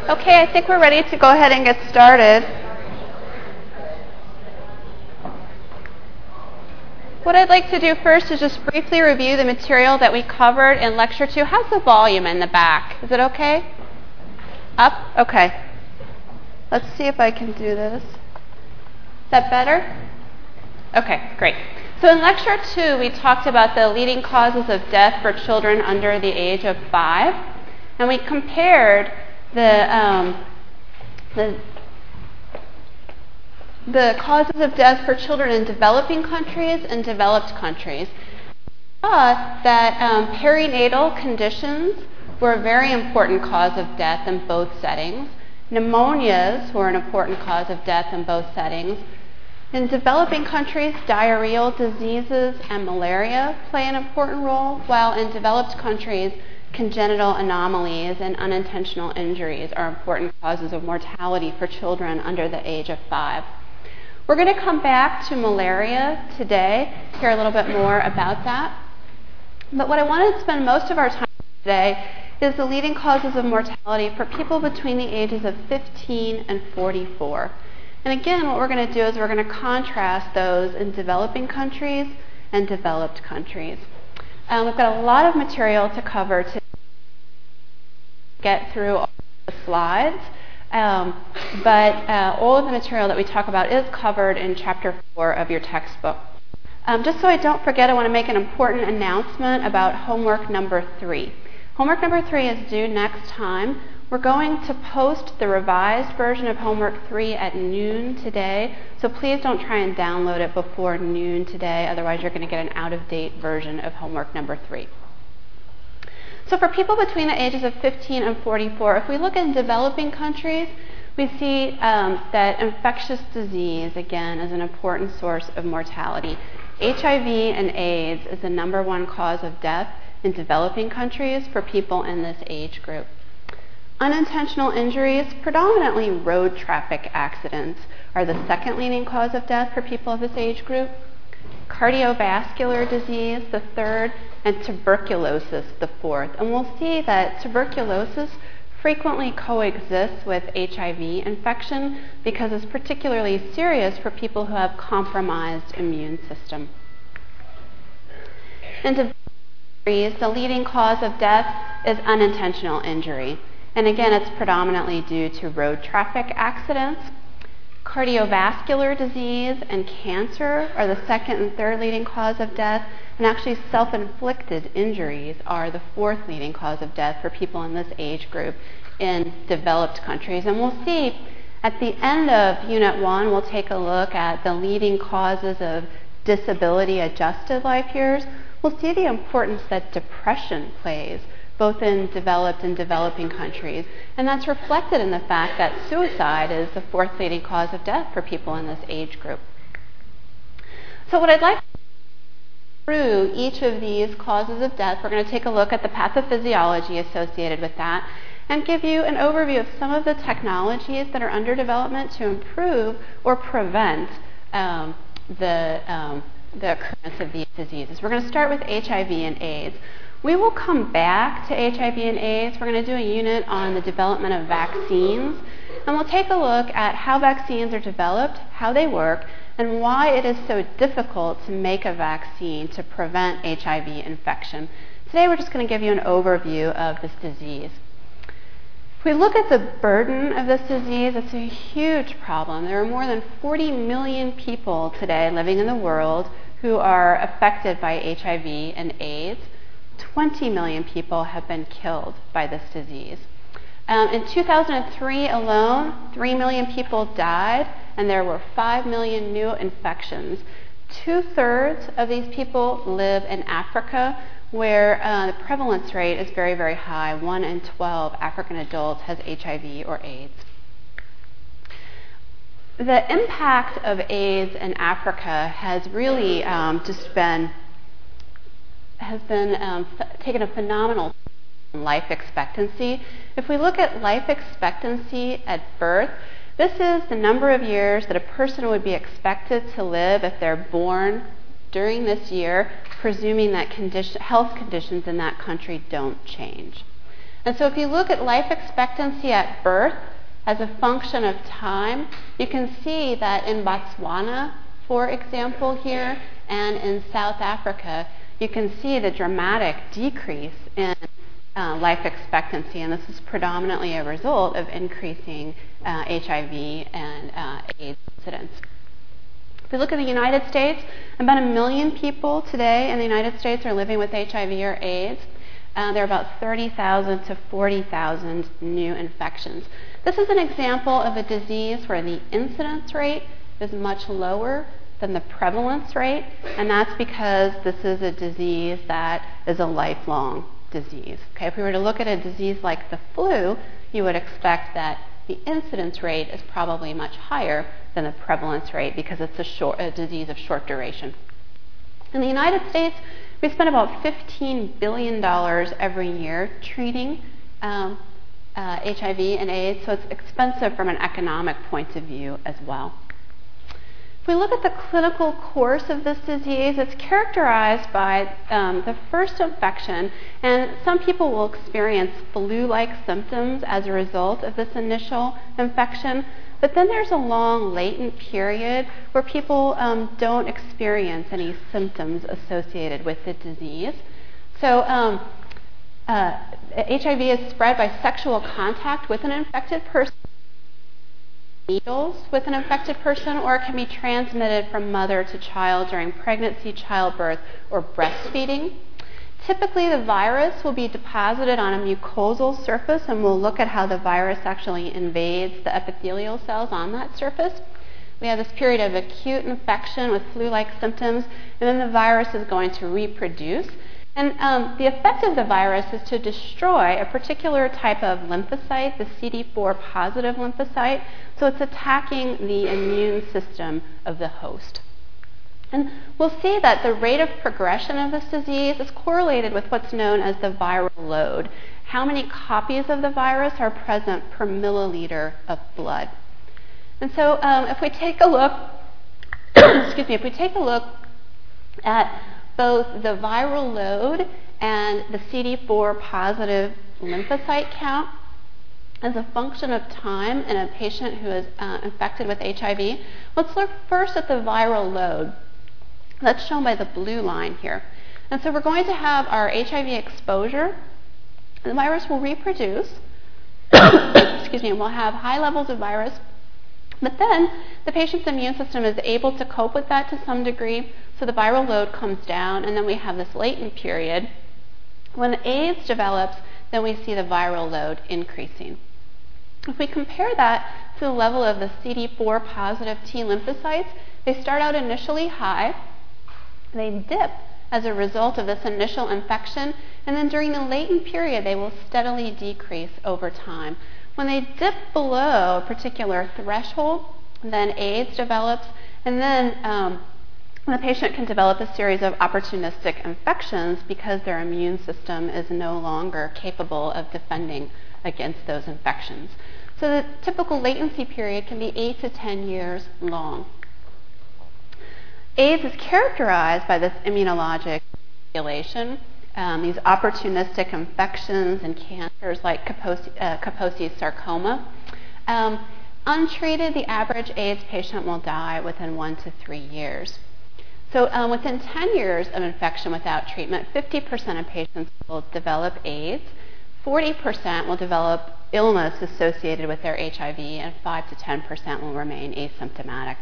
Okay, I think we're ready to go ahead and get started. What I'd like to do first is just briefly review the material that we covered in Lecture 2. How's the volume in the back? Is it okay? Up? Okay. Let's see if I can do this. Is that better? Okay, great. So in Lecture 2, we talked about the leading causes of death for children under the age of 5, and we compared the causes of death for children in developing countries and developed countries. We saw that perinatal conditions were a very important cause of death in both settings. Pneumonias were an important cause of death in both settings. In developing countries, diarrheal diseases and malaria play an important role, while in developed countries, congenital anomalies and unintentional injuries are important causes of mortality for children under the age of 5. We're going to come back to malaria today, hear a little bit more about that. But what I wanted to spend most of our time today is the leading causes of mortality for people between the ages of 15 and 44. And again, what we're going to do is we're going to contrast those in developing countries and developed countries. We've got a lot of material to cover to get through all the slides, but all of the material that we talk about is covered in Chapter 4 of your textbook. Just so I don't forget, I want to make an important announcement about homework number 3. Homework number 3 is due next time. We're going to post the revised version of homework 3 at noon today, so please don't try and download it before noon today, otherwise you're going to get an out-of-date version of homework number 3. So for people between the ages of 15 and 44, if we look in developing countries, we see that infectious disease, again, is an important source of mortality. HIV and AIDS is the number one cause of death in developing countries for people in this age group. Unintentional injuries, predominantly road traffic accidents, are the second leading cause of death for people of this age group. Cardiovascular disease, the third, and tuberculosis, the fourth. And we'll see that tuberculosis frequently coexists with HIV infection because it's particularly serious for people who have compromised immune system. In developing countries, the leading cause of death is unintentional injury. And again, it's predominantly due to road traffic accidents. Cardiovascular disease and cancer are the second and third leading cause of death, and actually self-inflicted injuries are the fourth leading cause of death for people in this age group in developed countries. And we'll see at the end of Unit 1, we'll take a look at the leading causes of disability-adjusted life years. We'll see the importance that depression plays both in developed and developing countries. And that's reflected in the fact that suicide is the fourth leading cause of death for people in this age group. So what I'd like to do through each of these causes of death, we're going to take a look at the pathophysiology associated with that and give you an overview of some of the technologies that are under development to improve or prevent the occurrence of these diseases. We're going to start with HIV and AIDS. We will come back to HIV and AIDS. We're going to do a unit on the development of vaccines, and we'll take a look at how vaccines are developed, how they work, and why it is so difficult to make a vaccine to prevent HIV infection. Today we're just going to give you an overview of this disease. If we look at the burden of this disease, it's a huge problem. There are more than 40 million people today living in the world who are affected by HIV and AIDS. 20 million people have been killed by this disease. In 2003 alone, 3 million people died, and there were 5 million new infections. 2/3 of these people live in Africa, where the prevalence rate is very, very high. 1 in 12 African adults has HIV or AIDS. The impact of AIDS in Africa has really taken a phenomenal life expectancy. If we look at life expectancy at birth, this is the number of years that a person would be expected to live if they're born during this year, presuming that health conditions in that country don't change. And so if you look at life expectancy at birth as a function of time, you can see that in Botswana, for example, here, and in South Africa, you can see the dramatic decrease in life expectancy, and this is predominantly a result of increasing HIV and AIDS incidence. If we look at the United States, about 1 million people today in the United States are living with HIV or AIDS. There are about 30,000 to 40,000 new infections. This is an example of a disease where the incidence rate is much lower than the prevalence rate, and that's because this is a disease that is a lifelong disease. Okay, if we were to look at a disease like the flu, you would expect that the incidence rate is probably much higher than the prevalence rate because it's a disease of short duration. In the United States, we spend about $15 billion every year treating HIV and AIDS, so it's expensive from an economic point of view as well. If we look at the clinical course of this disease, it's characterized by the first infection, and some people will experience flu-like symptoms as a result of this initial infection, but then there's a long latent period where people don't experience any symptoms associated with the disease. So HIV is spread by sexual contact with an infected person, needles with an infected person, or it can be transmitted from mother to child during pregnancy, childbirth, or breastfeeding. Typically, the virus will be deposited on a mucosal surface, and we'll look at how the virus actually invades the epithelial cells on that surface. We have this period of acute infection with flu-like symptoms, and then the virus is going to reproduce. And the effect of the virus is to destroy a particular type of lymphocyte, the CD4 positive lymphocyte. So it's attacking the immune system of the host. And we'll see that the rate of progression of this disease is correlated with what's known as the viral load. How many copies of the virus are present per milliliter of blood? And so if we take a look, if we take a look at both the viral load and the CD4 positive lymphocyte count as a function of time in a patient who is infected with HIV, let's look first at the viral load. That's shown by the blue line here. And so we're going to have our HIV exposure. The virus will reproduce, and we'll have high levels of virus. But then the patient's immune system is able to cope with that to some degree, so the viral load comes down, and then we have this latent period. When AIDS develops, then we see the viral load increasing. If we compare that to the level of the CD4 positive T lymphocytes, they start out initially high, they dip as a result of this initial infection, and then during the latent period, they will steadily decrease over time. When they dip below a particular threshold, then AIDS develops, and then the patient can develop a series of opportunistic infections because their immune system is no longer capable of defending against those infections. So the typical latency period can be 8 to 10 years long. AIDS is characterized by this immunologic regulation, these opportunistic infections and cancers like Kaposi's sarcoma. Untreated, the average AIDS patient will die within 1 to 3 years. So within 10 years of infection without treatment, 50% of patients will develop AIDS, 40% will develop illness associated with their HIV, and 5 to 10% will remain asymptomatic.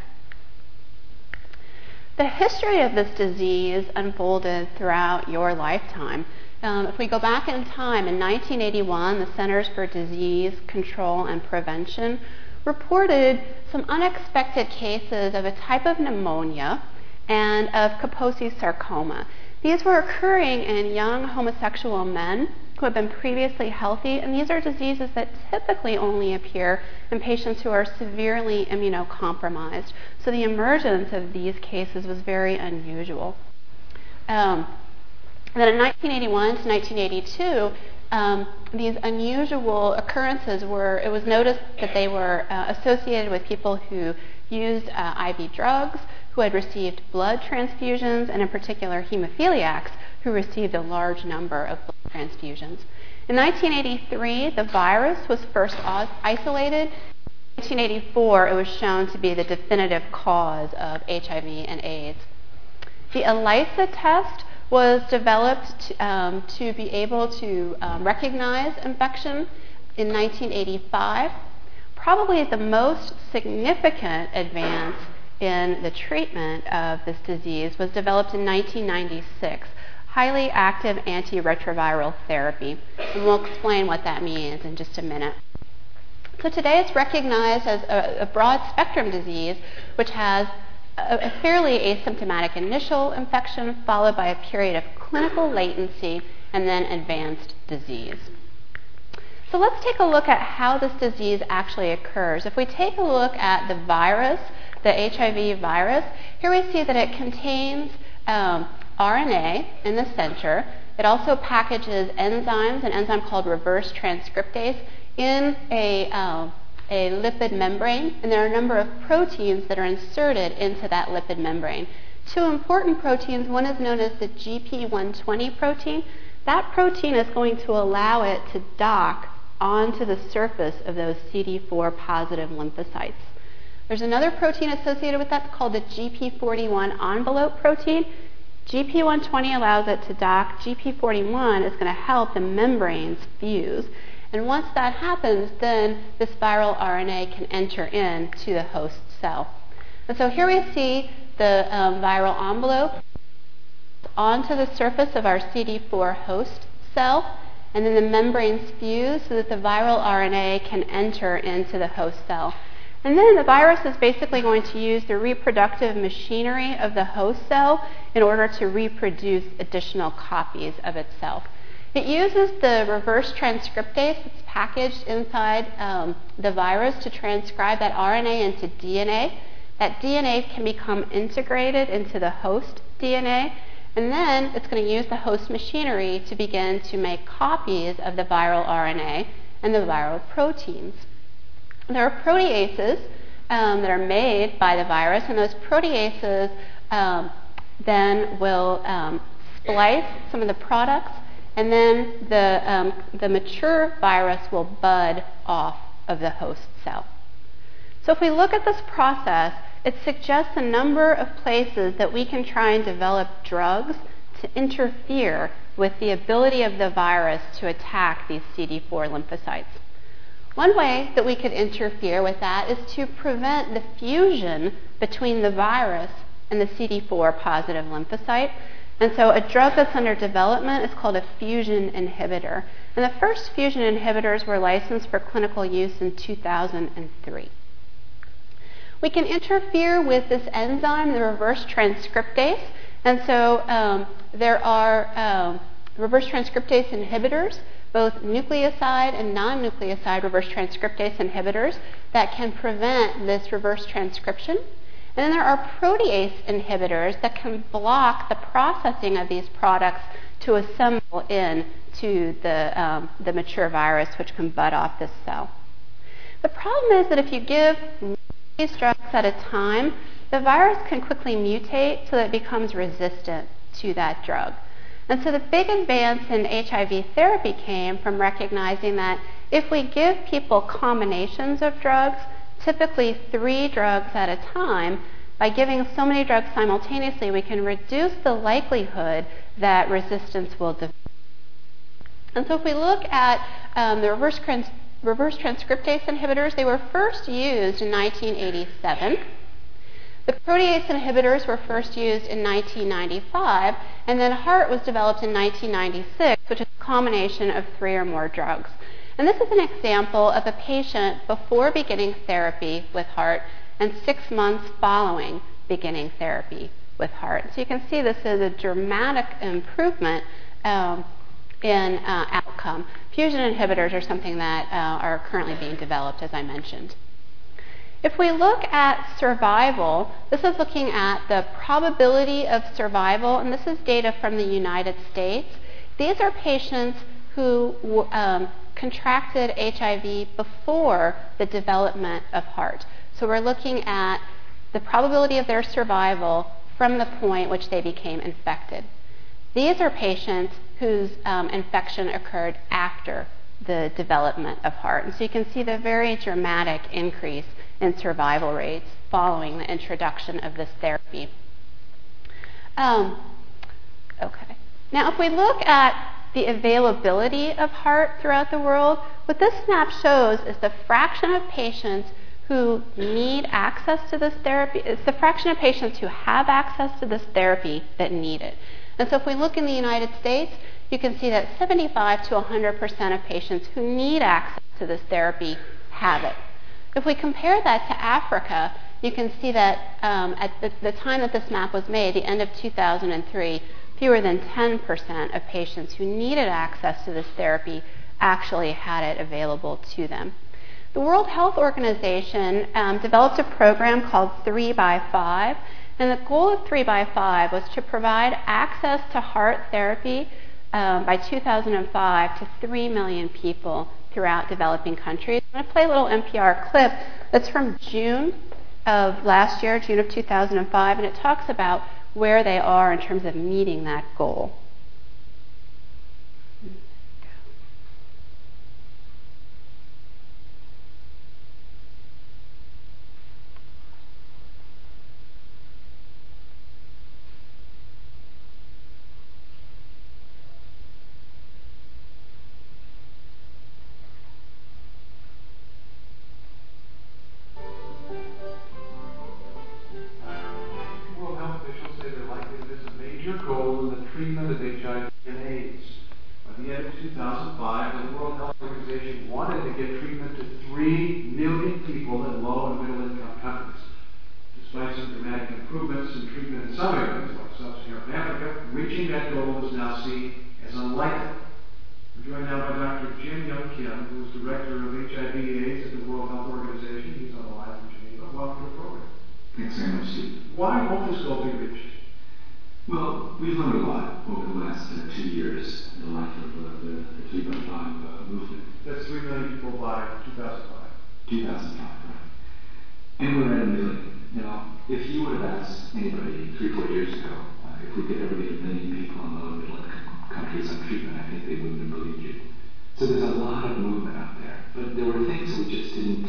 The history of this disease unfolded throughout your lifetime. If we go back in time, in 1981, the Centers for Disease Control and Prevention reported some unexpected cases of a type of pneumonia and of Kaposi's sarcoma. These were occurring in young homosexual men who have been previously healthy, and these are diseases that typically only appear in patients who are severely immunocompromised. So the emergence of these cases was very unusual. Then in 1981 to 1982, these unusual occurrences it was noticed that they were associated with people who used IV drugs, who had received blood transfusions, and in particular hemophiliacs who received a large number of blood transfusions. In 1983, the virus was first isolated. In 1984, it was shown to be the definitive cause of HIV and AIDS. The ELISA test was developed to be able to recognize infection in 1985. Probably the most significant advance in the treatment of this disease was developed in 1996, highly active antiretroviral therapy. And we'll explain what that means in just a minute. So today it's recognized as a broad spectrum disease which has a fairly asymptomatic initial infection followed by a period of clinical latency and then advanced disease. So let's take a look at how this disease actually occurs. If we take a look at the virus, the HIV virus, here we see that it contains RNA in the center. It also packages enzymes, an enzyme called reverse transcriptase, in a lipid membrane, and there are a number of proteins that are inserted into that lipid membrane. Two important proteins, one is known as the GP120 protein. That protein is going to allow it to dock onto the surface of those CD4 positive lymphocytes. There's another protein associated with that called the GP41 envelope protein. GP120 allows it to dock. GP41 is going to help the membranes fuse. And once that happens, then this viral RNA can enter into the host cell. And so here we see the viral envelope onto the surface of our CD4 host cell, and then the membranes fuse so that the viral RNA can enter into the host cell. And then the virus is basically going to use the reproductive machinery of the host cell in order to reproduce additional copies of itself. It uses the reverse transcriptase that's packaged inside the virus to transcribe that RNA into DNA. That DNA can become integrated into the host DNA, and then it's going to use the host machinery to begin to make copies of the viral RNA and the viral proteins. There are proteases that are made by the virus, and those proteases then will splice some of the products, and then the mature virus will bud off of the host cell. So if we look at this process, it suggests a number of places that we can try and develop drugs to interfere with the ability of the virus to attack these CD4 lymphocytes. One way that we could interfere with that is to prevent the fusion between the virus and the CD4 positive lymphocyte. And so a drug that's under development is called a fusion inhibitor. And the first fusion inhibitors were licensed for clinical use in 2003. We can interfere with this enzyme, the reverse transcriptase. And so there are reverse transcriptase inhibitors, both nucleoside and non-nucleoside reverse transcriptase inhibitors that can prevent this reverse transcription. And then there are protease inhibitors that can block the processing of these products to assemble into the mature virus, which can bud off this cell. The problem is that if you give these drugs at a time, the virus can quickly mutate so that it becomes resistant to that drug. And so the big advance in HIV therapy came from recognizing that if we give people combinations of drugs, typically 3 drugs at a time, by giving so many drugs simultaneously, we can reduce the likelihood that resistance will develop. And so if we look at the reverse transcriptase inhibitors, they were first used in 1987. The protease inhibitors were first used in 1995, and then HAART was developed in 1996, which is a combination of 3 or more drugs. And this is an example of a patient before beginning therapy with HAART and 6 months following beginning therapy with HAART. So you can see this is a dramatic improvement in outcome. Fusion inhibitors are something that are currently being developed, as I mentioned. If we look at survival, this is looking at the probability of survival, and this is data from the United States. These are patients who contracted HIV before the development of HAART. So we're looking at the probability of their survival from the point which they became infected. These are patients whose infection occurred after the development of heart. And so you can see the very dramatic increase in survival rates following the introduction of this therapy. Okay. Now, if we look at the availability of heart throughout the world, what this map shows is the fraction of patients who need access to this therapy. It's the fraction of patients who have access to this therapy that need it. And so if we look in the United States, you can see that 75 to 100% of patients who need access to this therapy have it. If we compare that to Africa, you can see that at the time that this map was made, the end of 2003, fewer than 10% of patients who needed access to this therapy actually had it available to them. The World Health Organization developed a program called 3x5, and the goal of 3x5 was to provide access to heart therapy by 2005 to 3 million people throughout developing countries. I'm going to play a little NPR clip that's from June of last year, June of 2005, and it talks about where they are in terms of meeting that goal. Well, we've learned a lot over the last 2 years in the life of the 3x5 movement. That's 3 million people by 2005. 2005, right. And we're at 1 million. Now, if you would have asked anybody 3 or 4 years ago if we could ever get 1 million people in low and middle income countries on treatment, I think they wouldn't have believed you. So there's a lot of movement out there. But there were things we just didn't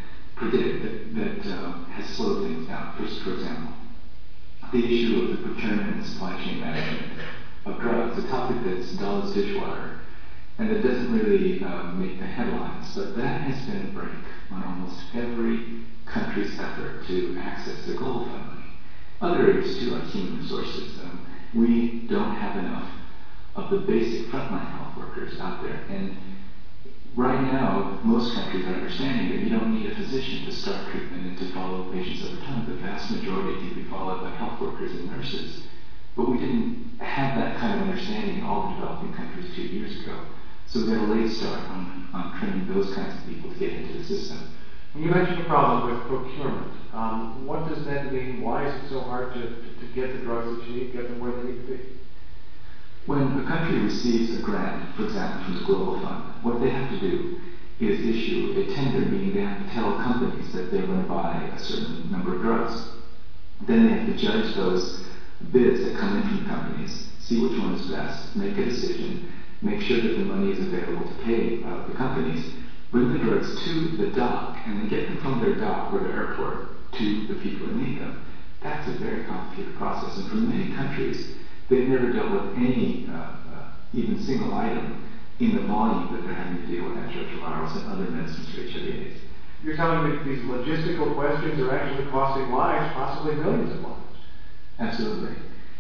predict that has slowed things down. First, for example, the issue of the procurement and supply chain management of drugs, a topic that's dull as dishwater, and that doesn't really make the headlines, but that has been a brake on almost every country's effort to access the global fund money. Other areas too, like human resources. We don't have enough of the basic frontline health workers out there, and right now, most countries are understanding that you don't need a physician to start treatment and to follow patients over time. The vast majority can be followed by health workers and nurses. But we didn't have that kind of understanding in all the developing countries 2 years ago. So we got a late start on training those kinds of people to get into the system. You mentioned a problem with procurement. What does that mean? Why is it so hard to get the drugs that you need, get them where they need to be? When a country receives a grant, for example, from the Global Fund, what they have to do is issue a tender, meaning they have to tell companies that they're going to buy a certain number of drugs. Then they have to judge those bids that come in from companies, see which one is best, make a decision, make sure that the money is available to pay the companies, bring the drugs to the dock, and then get them from their dock or the airport to the people who need them. That's a very complicated process, and for many countries, they've never dealt with any even single item in the volume that they're having to deal with antiretrovirals and other medicines for HIV/AIDS. You're telling me that these logistical questions are actually costing lives, possibly millions of lives. Absolutely.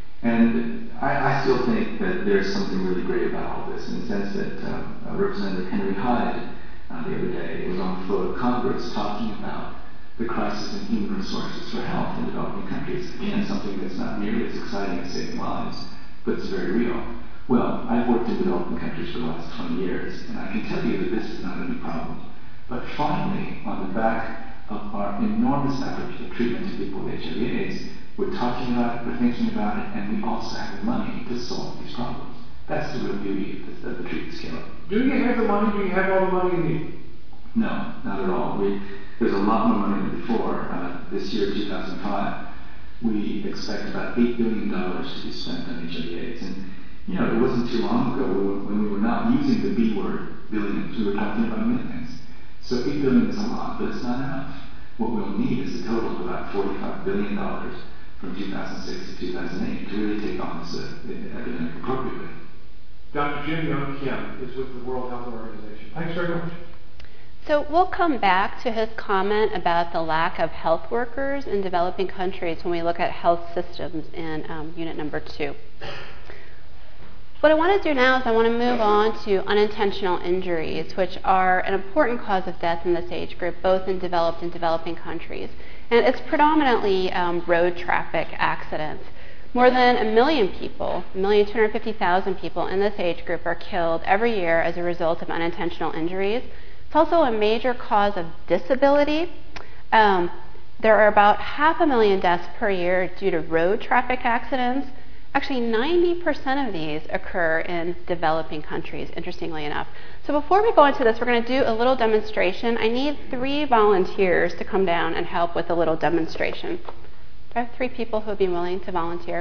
And I still think that there's something really great about all this, in the sense that Representative Henry Hyde the other day was on the floor of Congress talking about the crisis in human resources for health in developing countries. Again, something that's not nearly as exciting as saving lives, but it's very real. Well, I've worked in developing countries for the last 20 years, and I can tell you that this is not a new problem. But finally, on the back of our enormous effort to treatment to people with HIV/AIDS, we're talking about it, we're thinking about it, and we also have the money to solve these problems. That's the real beauty of the treatment scale. Do you have the money? Do you have all the money you need? No, not at all. There's a lot more money than before. This year, 2005, we expect about $8 billion to be spent on HIV/AIDS. And It wasn't too long ago when we were not using the B word, billions, we were talking about millions. So $8 billion is a lot, but it's not enough. What we'll need is a total of about $45 billion from 2006 to 2008 to really take on this epidemic appropriately. Dr. Jim Young Kim is with the World Health Organization. Thanks very much. So we'll come back to his comment about the lack of health workers in developing countries when we look at health systems in unit number 2. What I want to do now is I want to move on to unintentional injuries, which are an important cause of death in this age group, both in developed and developing countries. And it's predominantly road traffic accidents. More than 1 million people, 1,250,000 people in this age group are killed every year as a result of unintentional injuries. It's also a major cause of disability. There are about 500,000 deaths per year due to road traffic accidents. Actually, 90% of these occur in developing countries, interestingly enough. So before we go into this, we're going to do a little demonstration. I need 3 volunteers to come down and help with a little demonstration. Do I have 3 people who would be willing to volunteer?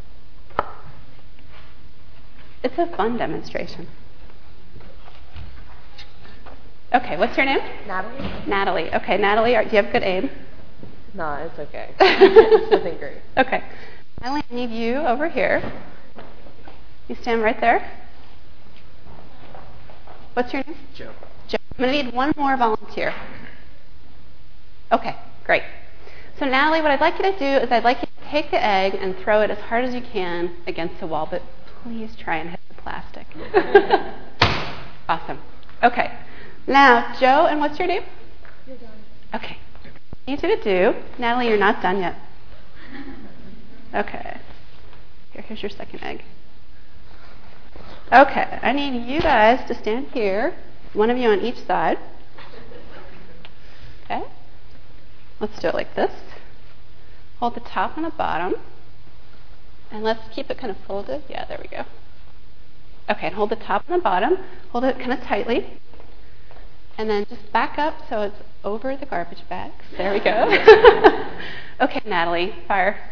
It's a fun demonstration. Okay, what's your name? Natalie. Natalie. Okay, Natalie, do you have good aim? No, it's okay. It's nothing great. Okay. Natalie, I need you over here. You stand right there. What's your name? Joe. Joe. I'm going to need 1 more volunteer. Okay, great. So Natalie, what I'd like you to do is I'd like you to take the egg and throw it as hard as you can against the wall, but please try and hit the plastic. Awesome. Okay. Now, Joe, and what's your name? You're done. Okay. What I need you to do, Natalie, you're not done yet. Okay. Here's your second egg. Okay, I need you guys to stand here, 1 of you on each side. Okay. Let's do it like this. Hold the top and the bottom. And let's keep it kind of folded. Yeah, there we go. Okay, and hold the top and the bottom. Hold it kind of tightly. And then just back up so it's over the garbage bags. There we go. Okay, Natalie, fire.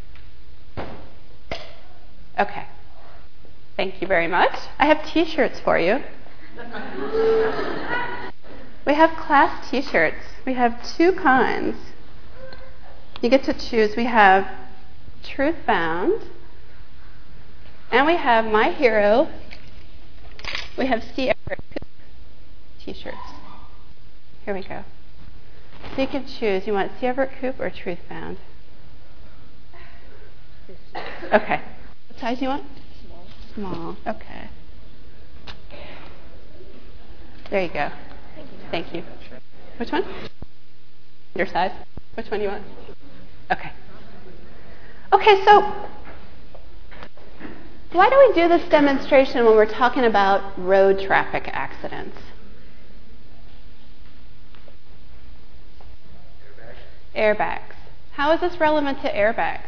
Okay. Thank you very much. I have T-shirts for you. We have class T-shirts. We have 2 kinds. You get to choose. We have Truth Bound, and we have My Hero. We have C. Everett Koop T-shirts. Here we go. So you can choose. You want C. Everett Koop or Truth Bound? Okay. What size do you want? Small. Okay. There you go. Thank you. Which one? Your size? Which one do you want? Okay. Okay, so why do we do this demonstration when we're talking about road traffic accidents? Airbags. How is this relevant to airbags?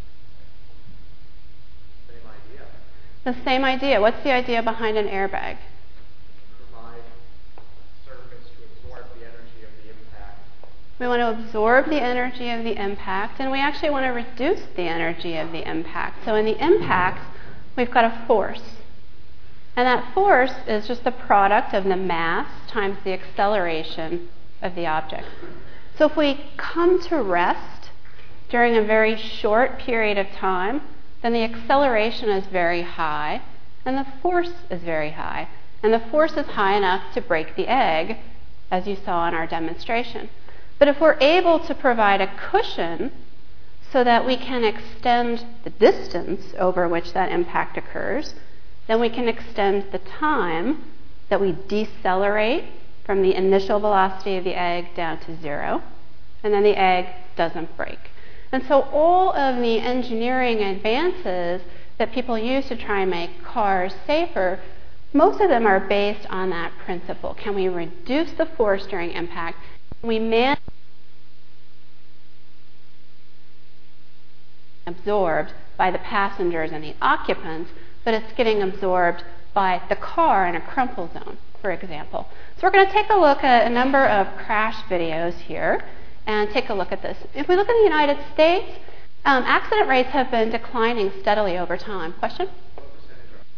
The same idea. What's the idea behind an airbag? Provide surface to absorb the energy of the impact. We want to absorb the energy of the impact, and we actually want to reduce the energy of the impact. So in the impact, we've got a force. And that force is just the product of the mass times the acceleration of the object. So if we come to rest during a very short period of time, then the acceleration is very high, and the force is very high. And the force is high enough to break the egg, as you saw in our demonstration. But if we're able to provide a cushion so that we can extend the distance over which that impact occurs, then we can extend the time that we decelerate from the initial velocity of the egg down to 0, and then the egg doesn't break. And so all of the engineering advances that people use to try and make cars safer, most of them are based on that principle. Can we reduce the force during impact? Can we manage absorbed by the passengers and the occupants, but it's getting absorbed by the car in a crumple zone, for example. So we're going to take a look at a number of crash videos here and take a look at this. If we look at the United States, accident rates have been declining steadily over time. Question?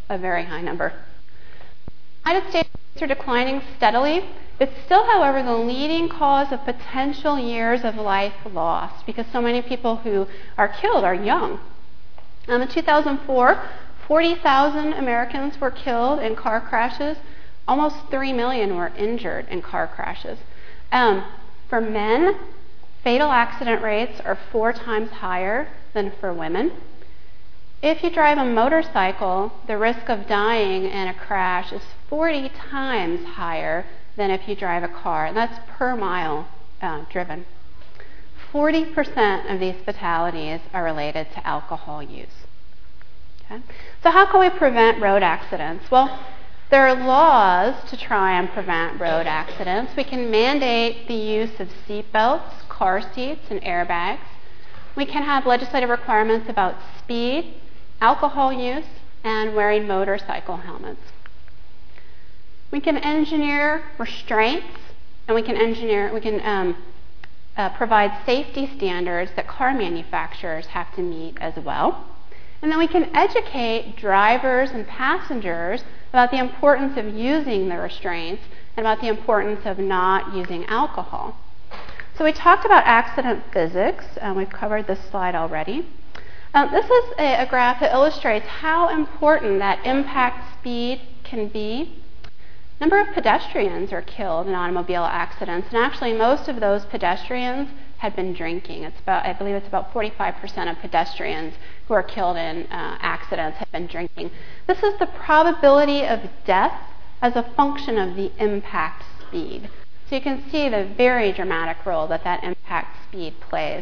a very high number. United States are declining steadily. It's still, however, the leading cause of potential years of life lost because so many people who are killed are young. In 2004, 40,000 Americans were killed in car crashes. Almost 3 million were injured in car crashes. For men, fatal accident rates are 4 times higher than for women. If you drive a motorcycle, the risk of dying in a crash is 40 times higher than if you drive a car, and that's per mile driven. 40% of these fatalities are related to alcohol use. Okay? So how can we prevent road accidents? Well, there are laws to try and prevent road accidents. We can mandate the use of seat belts, car seats, and airbags. We can have legislative requirements about speed, alcohol use, and wearing motorcycle helmets. We can engineer restraints, and we can provide safety standards that car manufacturers have to meet as well. And then we can educate drivers and passengers about the importance of using the restraints and about the importance of not using alcohol. So we talked about accident physics. We've covered this slide already. This is a graph that illustrates how important that impact speed can be. Number of pedestrians are killed in automobile accidents, and actually most of those pedestrians had been drinking. I believe it's about 45% of pedestrians who are killed in accidents have been drinking. This is the probability of death as a function of the impact speed. So you can see the very dramatic role that impact speed plays.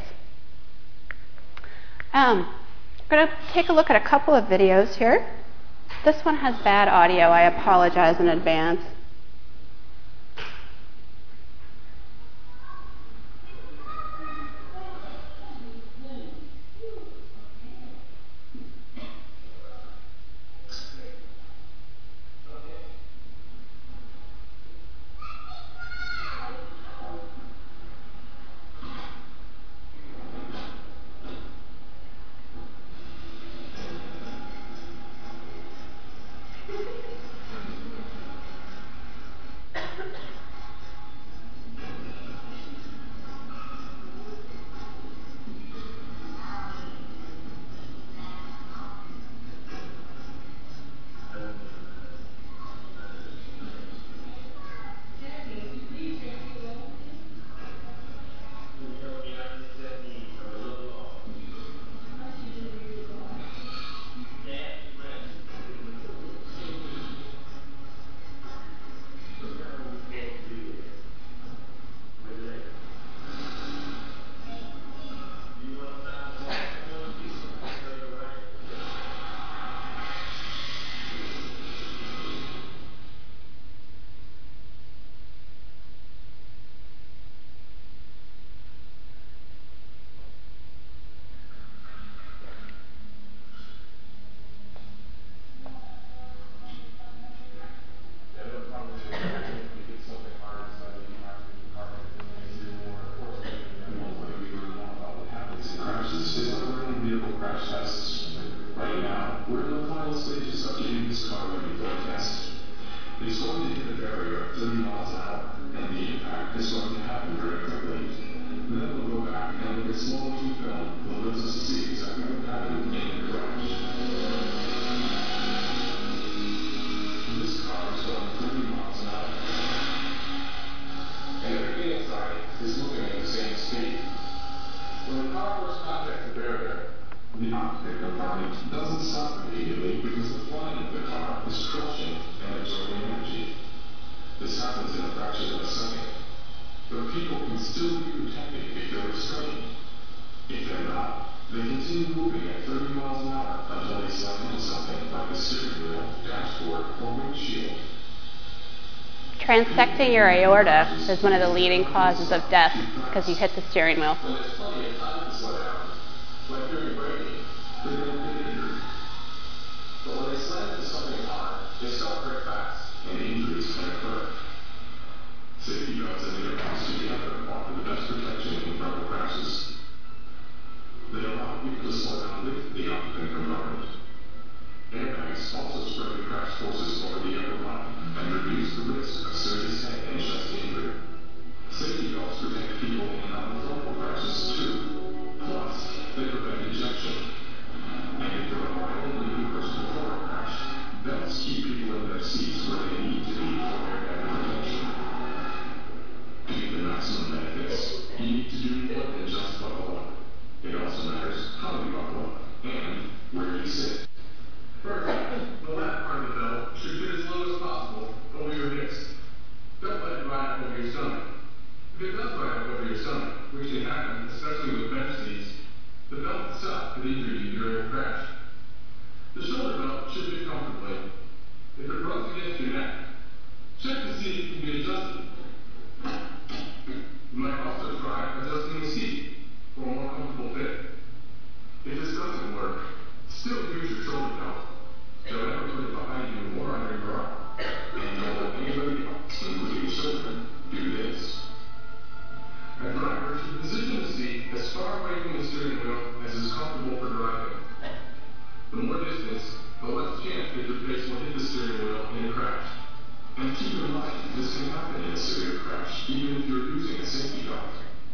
I'm going to take a look at a couple of videos here. This one has bad audio. I apologize in advance. Transecting your aorta is one of the leading causes of death because you hit the steering wheel. Airbags also spread the crash forces over the upper body and reduce the risk of serious head and chest injury. Safety belts protect people in unaffordable crashes too. Plus, they prevent ejection. And if you're a violently new person before a crash, belts keep people in their seats where they need to be for airbag protection. To get the maximum benefits, you need to do more than just buckle up. It also matters how you buckle up and where you sit. First, the left part of the belt should fit as low as possible over your hips. Don't let it ride up over your stomach. If it does ride up over your stomach, which can happen, especially with bench seats, the belt itself could injure you during a crash. The shoulder belt should fit comfortably. If it rubs against your neck, check to see if it can be adjusted. You might also try adjusting the seat for a more comfortable fit. If this doesn't work, still use your shoulder belt. Don't ever put it behind you or under your arm. And don't let anybody else, including children, do this. A driver should position the seat as far away from the steering wheel as is comfortable for driving. The more distance, the less chance that your face will hit the steering wheel in a crash. And keep in mind, this can happen in a severe crash, even if you're using a safety belt.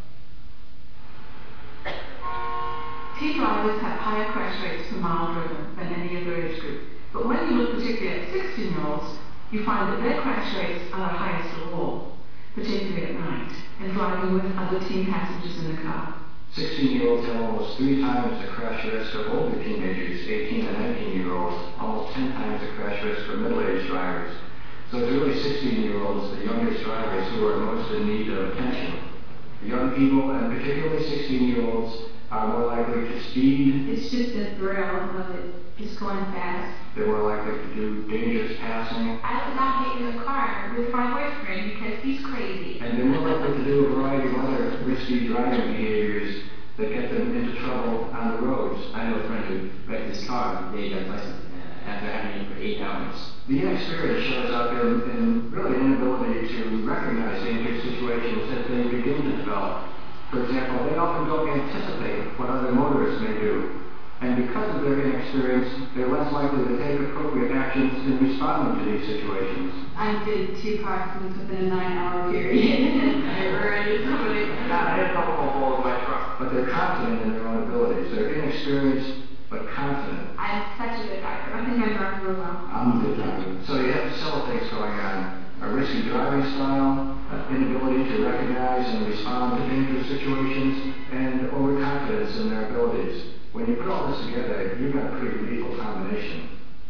Teen drivers have higher crash rates per mile driven than any other age group. But when you look particularly at 16-year-olds, you find that their crash rates are the highest of all, particularly at night, and driving with other teen passengers in the car. 16-year-olds have almost 3 times the crash risk of older teenagers, 18 and 19-year-olds, almost 10 times the crash risk for middle-aged drivers. So it's really 16-year-olds, the youngest drivers, who are most in need of attention. The young people, and particularly 16-year-olds, are more likely to speed. It's just the thrill of it, just going fast. They're more likely to do dangerous passing. I would not get in the car with my boyfriend because he's crazy. And they're more likely to do a variety of other risky driving behaviors that get them into trouble on the roads. I know a friend who wrecked his car, they got license after having it for 8 hours. The inexperience shows up in really inability to recognize dangerous situations as they begin to develop. For example, they often don't anticipate what other motorists may do. And because of their inexperience, they're less likely to take appropriate actions in responding to these situations. I did 2 car accidents within a 9-hour period. I already somebody. I had a couple of holes in my truck. But they're confident in their own abilities. They're inexperienced, but confident. I'm such a good driver. I think I drive real well. I'm a good driver. So you have several things going on. A risky driving style, inability to recognize and respond to dangerous situations, and overconfidence in their abilities. When you put all this together, you've got a pretty lethal combination.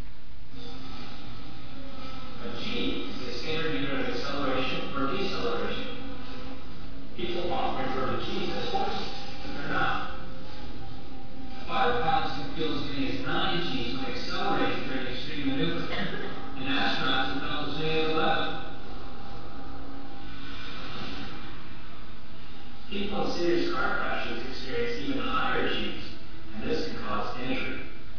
A G is the standard unit of acceleration or deceleration. People often refer to G's as forces, but they're not. 5 pilots can feel as many as 9 G's when accelerating during extreme maneuvers, and astronauts have felt as many as 11. People in serious car crashes experience even higher G's, and this can cause injury.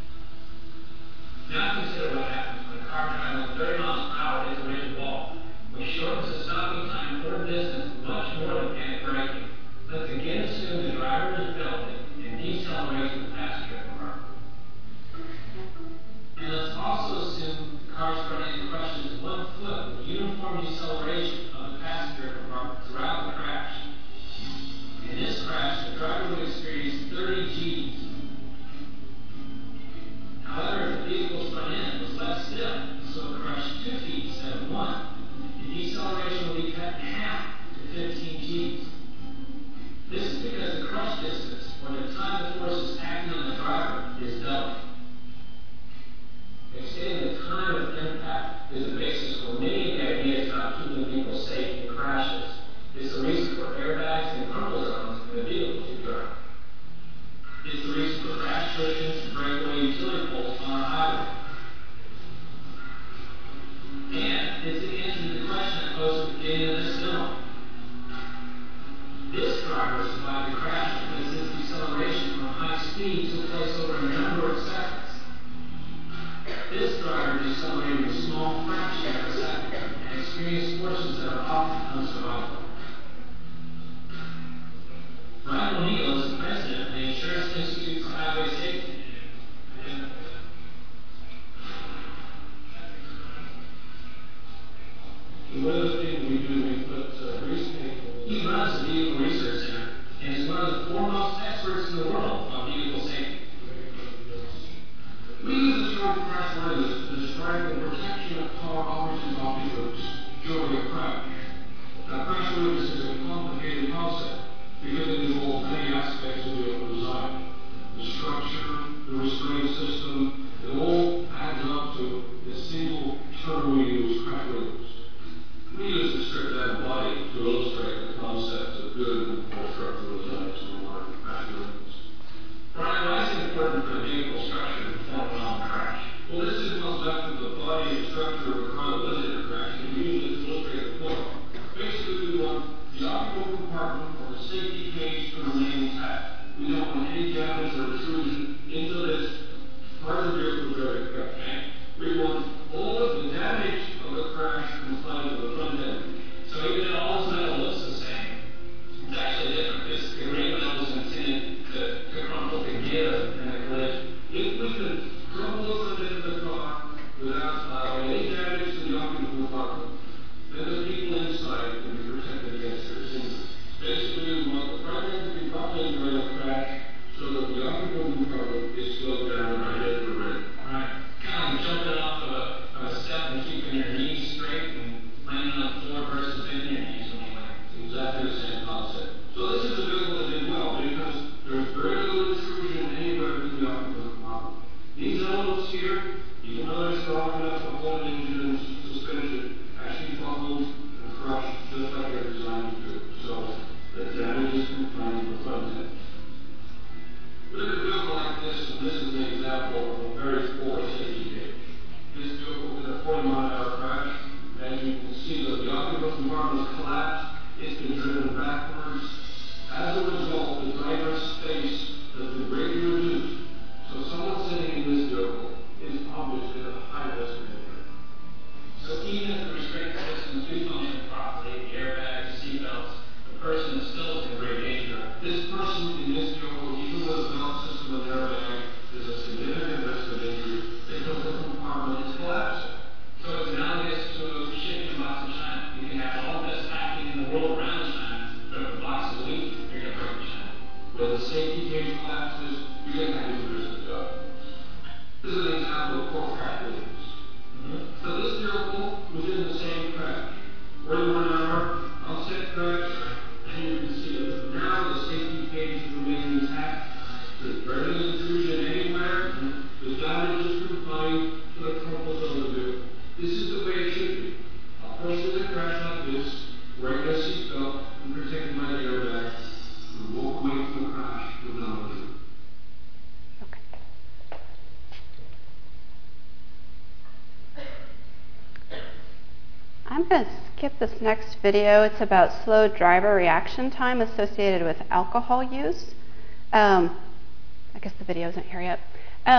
Now consider what happens when a car traveling 30 miles per hour hits a rigid wall, which shortens the stopping time for a distance much more than panic braking. Let's again assume the driver is belted and decelerates the passenger compartment. And let's also assume the car's front end crushes 1 foot with uniform deceleration of the passenger compartment throughout the crash. In this crash, the driver would experience 30 G's. However, if the vehicle's front end was less stiff, so it crushed 2 feet instead of 1, the deceleration will be cut in half to 15 G's. This is because the crush distance, or the time the force is acting on the driver, is doubled. Extending the time of impact is the basis for many of the ideas about keeping people safe in crashes. It's the reason for airbags and crumple zones in the vehicles you drive. It's the reason for crash cushions and breakaway utility poles on our highway. And it's the answer to the question I posed at the beginning of this demo. This driver survived the crash because his deceleration from high speed took place over a number of seconds. This driver decelerated a small fraction of a second and experienced forces that are often unsurvivable. Ryan O'Neill is the president of the Insurance Institute for Highway Safety. drain system. It all adds up to a single term we use, crash rhythms. We use the stripped down body to illustrate the concept of good and poor structural designs in the water crash rhythms. Brian, why is it important for the vehicle structure to form an on crash? Well, this is goes back to the body and structure of a car that was in a crash, and we use it to illustrate the point. Basically, we want the occupant compartment or the safety cage to remain intact. We don't want any damage or intrusion into this part of the vehicle during the crash. We want all of the damage of the crash confined to the front end. So even though all this metal looks the same, it's actually different. This gray metal is intended to crumple together in the collision. If we could crumple the front end of the car without any damage to the occupant compartment, then the people inside can be protected against serious injury. Basically, we want the front end to be properly during a crash so that the occupant compartment is slowed down right at the ready. Right. Kind of jumping off of a step and keeping your knees straight and landing on the floor versus bending your knees when you land. Exactly the same concept. So this is a vehicle that did well because there's very little intrusion anywhere in the occupant compartment. These elements here, even though they're strong enough to hold an engine and suspension, actually buckled and crushed just like they're designed to do. So the damage is confined to the front end. We look at a vehicle like this, and this is an example of a very poor safety gauge. This vehicle did a 40-mile-an-hour crash. As you can see, the occupant compartment has collapsed. It's been driven backwards. As a result, the driver's space has been greatly reduced. So someone sitting in this vehicle is obviously at a high risk of injury. So even if the restraint systems do function properly, the airbags, the seatbelts, the person is still in great danger. This person in this vehicle, even with a belt system and airbag, is a significant risk of injury because the compartment is collapsing. So it's analogous to shipping a box of China. You can have all this happening in the world around China, but if the box is weak, you're going to break China. When the safety cage collapses, you're going to have injuries to go. This is an example of poor crash rhythms. So this vehicle was in the same crash. 41-hour offset crash, and you can see that now the safety cage remains intact. There's barely intrusion anywhere, and the damage is confined to the crumpled of the vehicle. This is the way it should be. A person in a crash like this, wearing a seatbelt and protected by the airbag, will walk away from the crash with no injury. I'm going to skip this next video. It's about slow driver reaction time associated with alcohol use. I guess the video isn't here yet.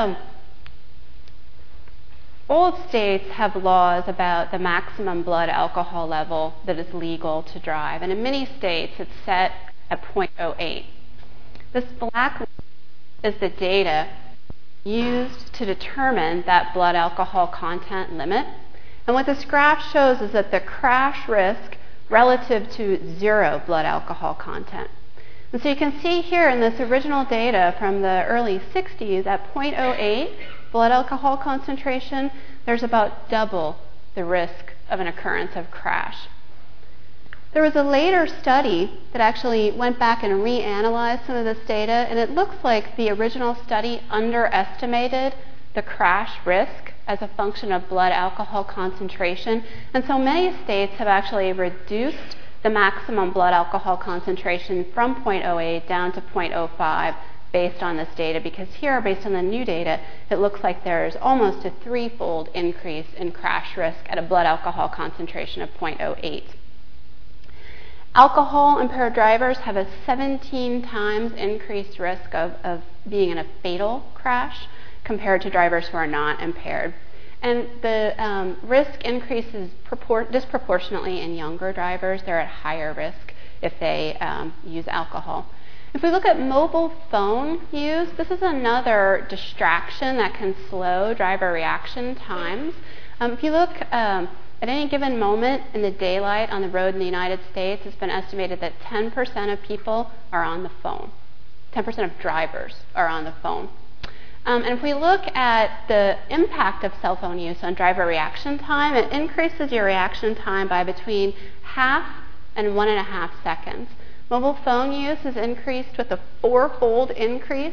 All states have laws about the maximum blood alcohol level that is legal to drive, and in many states it's set at 0.08. This black line is the data used to determine that blood alcohol content limit. And what this graph shows is that the crash risk relative to 0 blood alcohol content. And so you can see here in this original data from the early 60s at 0.08 blood alcohol concentration, there's about double the risk of an occurrence of crash. There was a later study that actually went back and reanalyzed some of this data, and it looks like the original study underestimated the crash risk as a function of blood alcohol concentration. And so many states have actually reduced the maximum blood alcohol concentration from 0.08 down to 0.05 based on this data, because here, based on the new data, it looks like there's almost a 3-fold increase in crash risk at a blood alcohol concentration of 0.08. Alcohol-impaired drivers have a 17 times increased risk of being in a fatal crash compared to drivers who are not impaired. And the risk increases disproportionately in younger drivers. They're at higher risk if they use alcohol. If we look at mobile phone use, this is another distraction that can slow driver reaction times. If you look at any given moment in the daylight on the road in the United States, it's been estimated that 10% of people are on the phone. 10% of drivers are on the phone. And if we look at the impact of cell phone use on driver reaction time, it increases your reaction time by between 0.5 and 1.5 seconds. Mobile phone use is increased with a 4-fold increase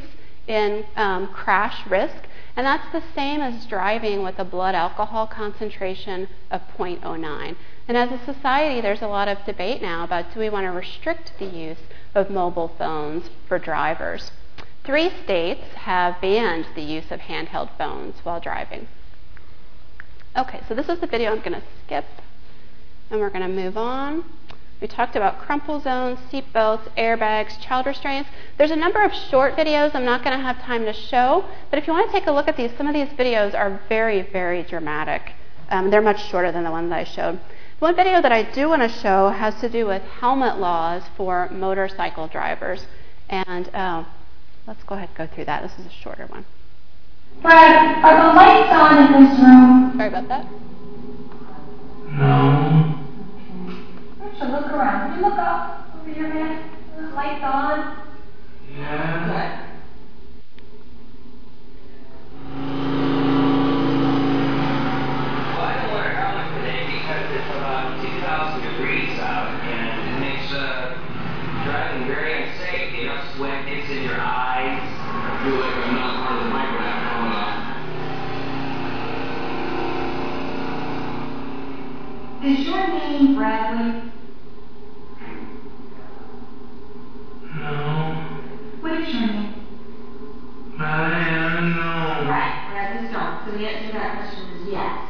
in crash risk, and that's the same as driving with a blood alcohol concentration of 0.09. And as a society, there's a lot of debate now about, do we want to restrict the use of mobile phones for drivers? 3 states have banned the use of handheld phones while driving. Okay, so this is the video I'm going to skip, and we're going to move on. We talked about crumple zones, seat belts, airbags, child restraints. There's a number of short videos I'm not going to have time to show, but if you want to take a look at these, some of these videos are very, very dramatic. They're much shorter than the ones I showed. One video that I do want to show has to do with helmet laws for motorcycle drivers. And let's go ahead and go through that. This is a shorter one. Brad, are the lights on in this room? Sorry about that. No. So look around. Can you look up over your head? Lights on? Yeah. Well, I don't wear a helmet today because it's about 2,000 degrees out, and it makes driving very unsafe. You know, sweat gets in your eyes. I feel like I'm not part of the microwave. Is your name Bradley? No. What is your name? I don't know. Right, Bradley Stone. So the answer to that question is yes.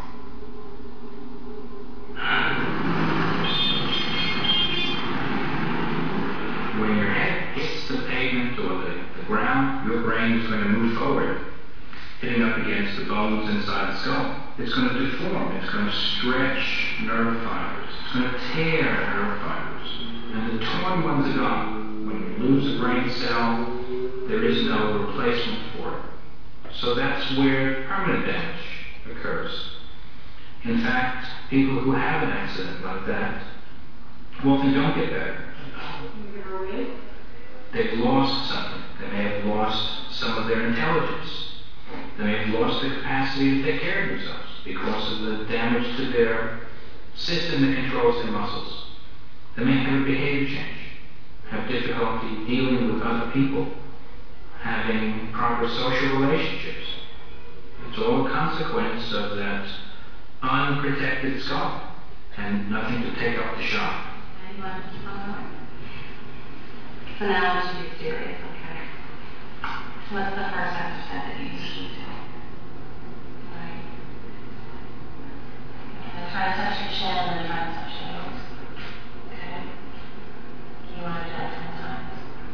When your head hits the pavement or the ground, your brain is going to move forward, hitting up against the bones inside the skull. It's going to deform. It's going to stretch nerve fibers. It's going to tear nerve fibers. And the torn ones are gone. When you lose a brain cell, there is no replacement for it. So that's where permanent damage occurs. In fact, people who have an accident like that often don't get better. They've lost something. They may have lost some of their intelligence. They may have lost the capacity to take care of themselves because of the damage to their system that controls their muscles. They may have a behavior change, have difficulty dealing with other people, having proper social relationships. It's all a consequence of that unprotected skull and nothing to take off the shock. So now let's be serious, okay? What's the first exercise that you usually do? Right? And try to touch your chin and then try to touch your nose. Okay? You want to do that 10 times.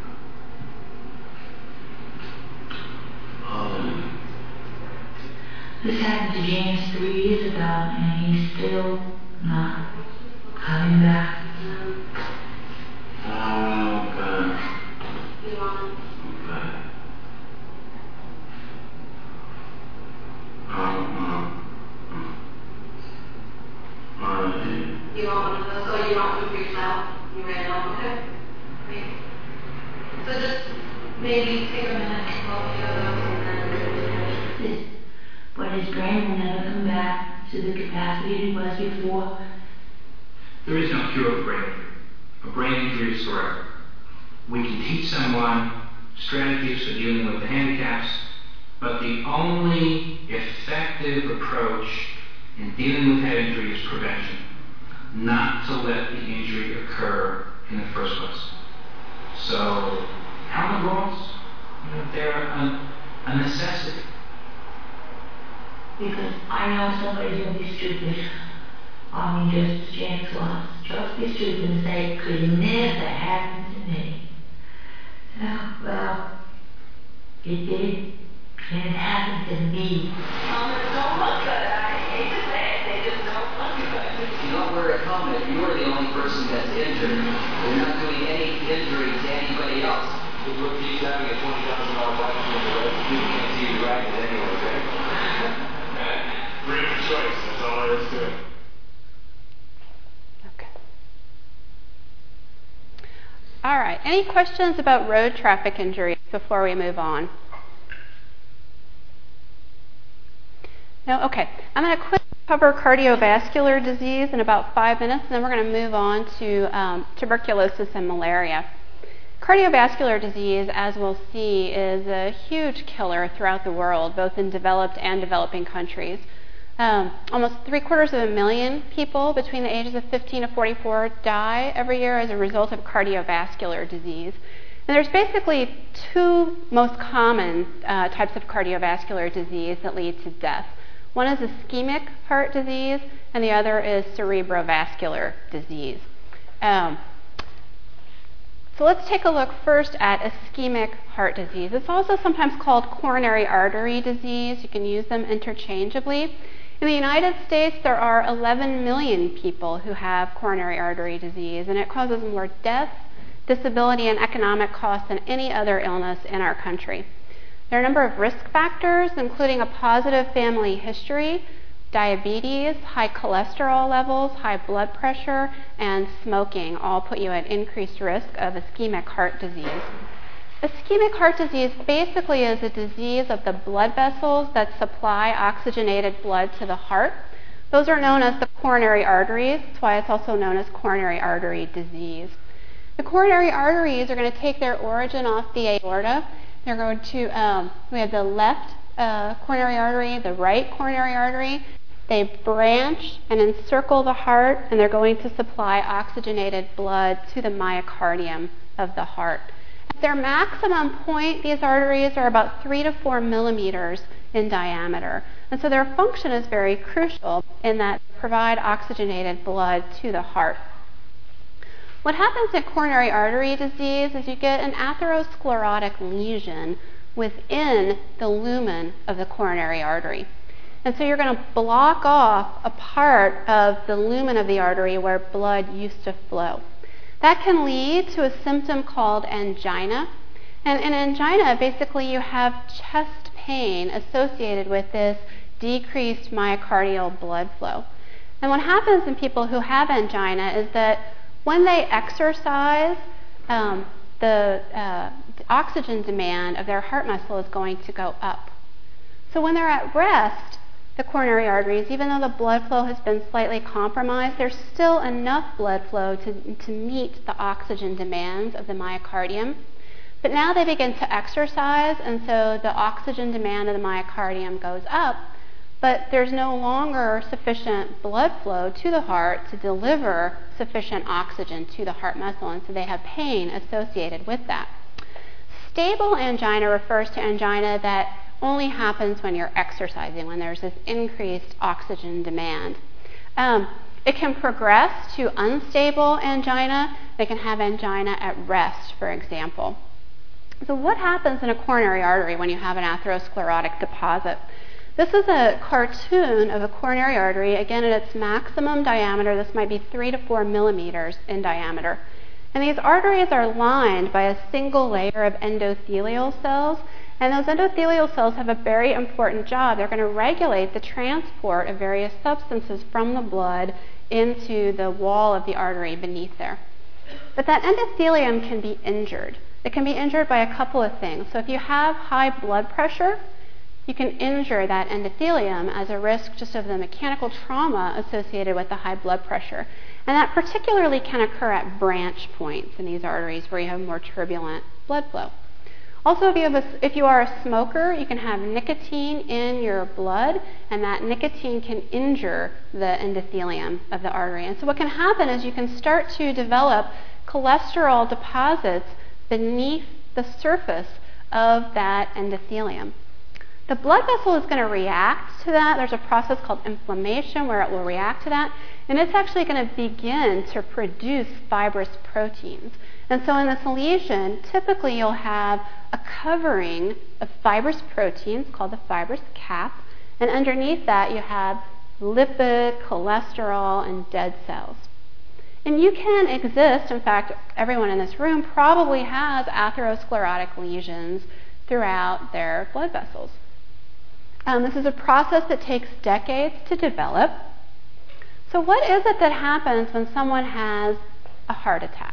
This happened to James 3 years ago, and he's still not coming back. You don't want to, so you don't move yourself. You ran off, okay? Great. So just maybe take a minute to blow your nose and then. But his brain will never come back to the capacity it was before. There is no cure for brain injury. A brain injury is forever. We can teach someone strategies for dealing with the handicaps, but the only effective approach in dealing with head injury is prevention, not to let the injury occur in the first place. So, helmet laws, they're a necessity. Because I know somebody's going to be stupid. I mean, just James was. Just be stupid and say it could never happen to me. Well, it did. And it happened to me. Don't look good. I hate to say it. They just don't look good. If you don't wear a helmet, you're the only person that's injured. You're not doing any injury to anybody else. If you keep having a $20,000 bike on the road, you can't see you riding it anyway, right? Freedom of choice, that's all there is to it. Okay. All right. Any questions about road traffic injuries before we move on? No? Okay. I'm going to quickly cover cardiovascular disease in about 5 minutes, and then we're going to move on to tuberculosis and malaria. cardiovascular disease, as we'll see, is a huge killer throughout the world, both in developed and developing countries. Almost 750,000 people between the ages of 15 to 44 die every year as a result of cardiovascular disease. And there's basically two most common types of cardiovascular disease that lead to death. One is ischemic heart disease, and the other is cerebrovascular disease. So let's take a look first at ischemic heart disease. It's also sometimes called coronary artery disease. You can use them interchangeably. In the United States, there are 11 million people who have coronary artery disease, and it causes more death, disability, and economic costs than any other illness in our country. There are a number of risk factors, including a positive family history, diabetes, high cholesterol levels, high blood pressure, and smoking all put you at increased risk of ischemic heart disease. Ischemic heart disease basically is a disease of the blood vessels that supply oxygenated blood to the heart. Those are known as the coronary arteries. That's why it's also known as coronary artery disease. The coronary arteries are going to take their origin off the aorta. They're going to, we have the left coronary artery, the right coronary artery. They branch and encircle the heart, and they're going to supply oxygenated blood to the myocardium of the heart. At their maximum point, these arteries are about 3 to 4 millimeters in diameter. And so their function is very crucial in that they provide oxygenated blood to the heart. What happens in coronary artery disease is you get an atherosclerotic lesion within the lumen of the coronary artery. And so you're going to block off a part of the lumen of the artery where blood used to flow. That can lead to a symptom called angina. And in angina, basically you have chest pain associated with this decreased myocardial blood flow. And what happens in people who have angina is that when they exercise, the oxygen demand of their heart muscle is going to go up. So when they're at rest, the coronary arteries, even though the blood flow has been slightly compromised, there's still enough blood flow to meet the oxygen demands of the myocardium. But now they begin to exercise, and so the oxygen demand of the myocardium goes up, but there's no longer sufficient blood flow to the heart to deliver sufficient oxygen to the heart muscle, and so they have pain associated with that. Stable angina refers to angina that only happens when you're exercising, when there's this increased oxygen demand. It can progress to unstable angina. They can have angina at rest, for example. So what happens in a coronary artery when you have an atherosclerotic deposit? This is a cartoon of a coronary artery, again at its maximum diameter. This might be 3 to 4 millimeters in diameter. And these arteries are lined by a single layer of endothelial cells. And those endothelial cells have a very important job. They're going to regulate the transport of various substances from the blood into the wall of the artery beneath there. But that endothelium can be injured. It can be injured by a couple of things. So if you have high blood pressure, you can injure that endothelium as a risk just of the mechanical trauma associated with the high blood pressure. And that particularly can occur at branch points in these arteries where you have more turbulent blood flow. Also, if you are a smoker, you can have nicotine in your blood, and that nicotine can injure the endothelium of the artery. And so what can happen is you can start to develop cholesterol deposits beneath the surface of that endothelium. The blood vessel is going to react to that. There's a process called inflammation where it will react to that, and it's actually going to begin to produce fibrous proteins. And so in this lesion, typically you'll have a covering of fibrous proteins called the fibrous cap, and underneath that you have lipid, cholesterol, and dead cells. And you can exist, in fact, everyone in this room probably has atherosclerotic lesions throughout their blood vessels. This is a process that takes decades to develop. So what is it that happens when someone has a heart attack?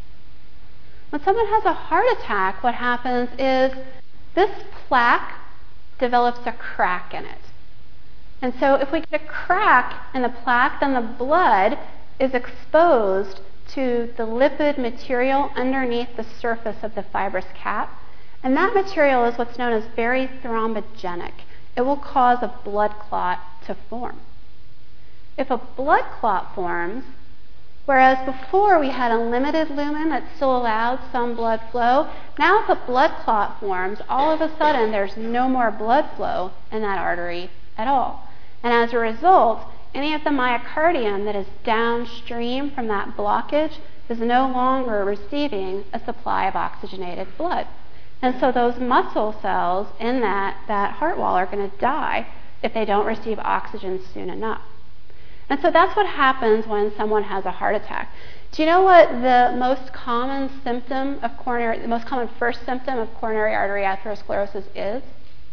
When someone has a heart attack, what happens is this plaque develops a crack in it. And so if we get a crack in the plaque, then the blood is exposed to the lipid material underneath the surface of the fibrous cap. And that material is what's known as very thrombogenic. It will cause a blood clot to form. If a blood clot forms, whereas before we had a limited lumen that still allowed some blood flow, now if a blood clot forms, all of a sudden there's no more blood flow in that artery at all. And as a result, any of the myocardium that is downstream from that blockage is no longer receiving a supply of oxygenated blood. And so those muscle cells in that heart wall are going to die if they don't receive oxygen soon enough. And so that's what happens when someone has a heart attack. Do you know what the most common symptom of the most common first symptom of coronary artery atherosclerosis is?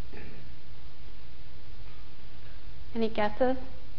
Any guesses?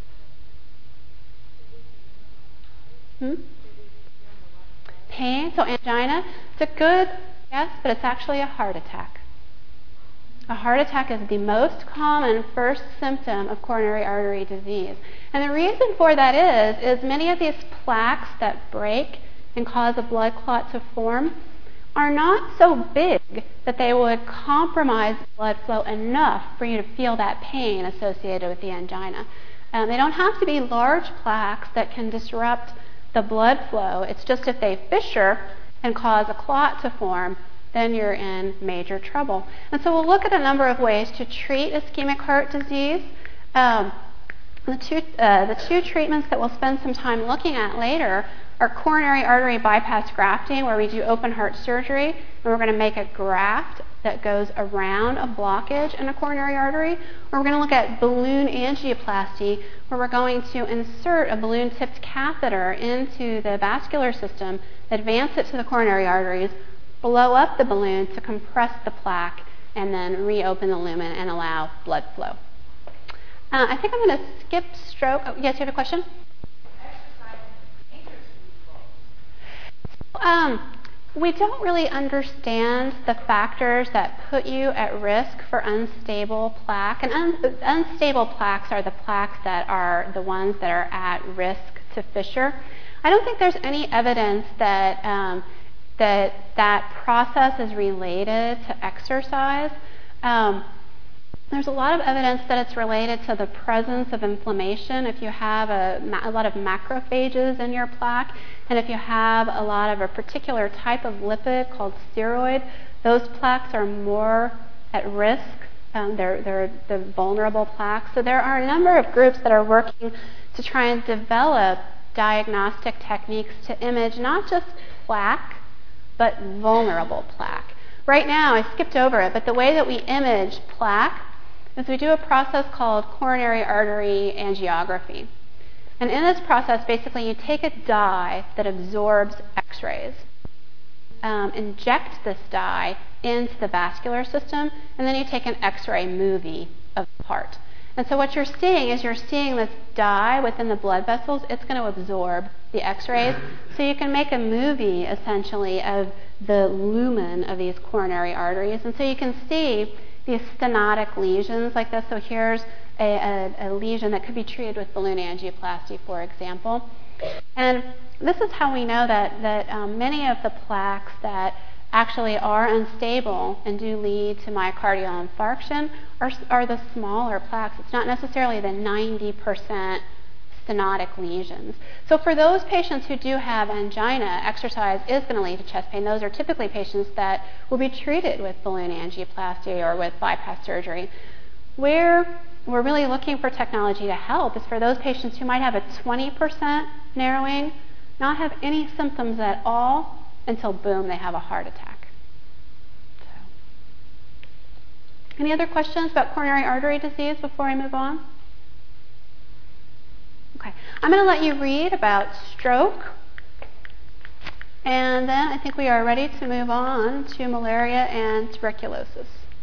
Pain, so angina. It's a good guess, but it's actually a heart attack. A heart attack is the most common first symptom of coronary artery disease. And the reason for that is many of these plaques that break and cause a blood clot to form are not so big that they would compromise blood flow enough for you to feel that pain associated with the angina. They don't have to be large plaques that can disrupt the blood flow. It's just if they fissure and cause a clot to form, then you're in major trouble. And so we'll look at a number of ways to treat ischemic heart disease. The two treatments that we'll spend some time looking at later are coronary artery bypass grafting, where we do open heart surgery, and we're going to make a graft that goes around a blockage in a coronary artery. Or we're going to look at balloon angioplasty, where we're going to insert a balloon-tipped catheter into the vascular system, advance it to the coronary arteries, blow up the balloon to compress the plaque, and then reopen the lumen and allow blood flow. I think I'm going to skip stroke. Oh, yes, you have a question? We don't really understand the factors that put you at risk for unstable plaque. And unstable plaques are the plaques that are the ones that are at risk to fissure. I don't think there's any evidence that that process is related to exercise. There's a lot of evidence that it's related to the presence of inflammation. If you have a lot of macrophages in your plaque, and if you have a lot of a particular type of lipid called steroid, those plaques are more at risk. They're the vulnerable plaques. So there are a number of groups that are working to try and develop diagnostic techniques to image not just plaque, but vulnerable plaque. Right now, I skipped over it, but the way that we image plaque is we do a process called coronary artery angiography. And in this process, basically, you take a dye that absorbs X-rays, inject this dye into the vascular system, and then you take an X-ray movie of the heart. And so what you're seeing is this dye within the blood vessels. It's going to absorb the X-rays. So you can make a movie, essentially, of the lumen of these coronary arteries. And so you can see these stenotic lesions like this. So here's a lesion that could be treated with balloon angioplasty, for example. And this is how we know that many of the plaques that actually are unstable and do lead to myocardial infarction are the smaller plaques. It's not necessarily the 90% stenotic lesions. So for those patients who do have angina, exercise is going to lead to chest pain. Those are typically patients that will be treated with balloon angioplasty or with bypass surgery. Where we're really looking for technology to help is for those patients who might have a 20% narrowing, not have any symptoms at all, until, boom, they have a heart attack. So. Any other questions about coronary artery disease before I move on? Okay. I'm going to let you read about stroke, and then I think we are ready to move on to malaria and tuberculosis.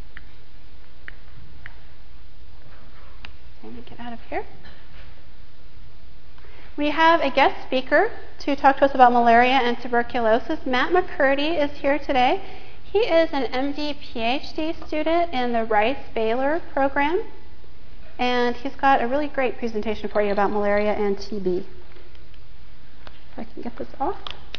Let me get out of here. We have a guest speaker to talk to us about malaria and tuberculosis. Matt McCurdy is here today. He is an MD PhD student in the Rice-Baylor program, and he's got a really great presentation for you about malaria and TB. If I can get this off.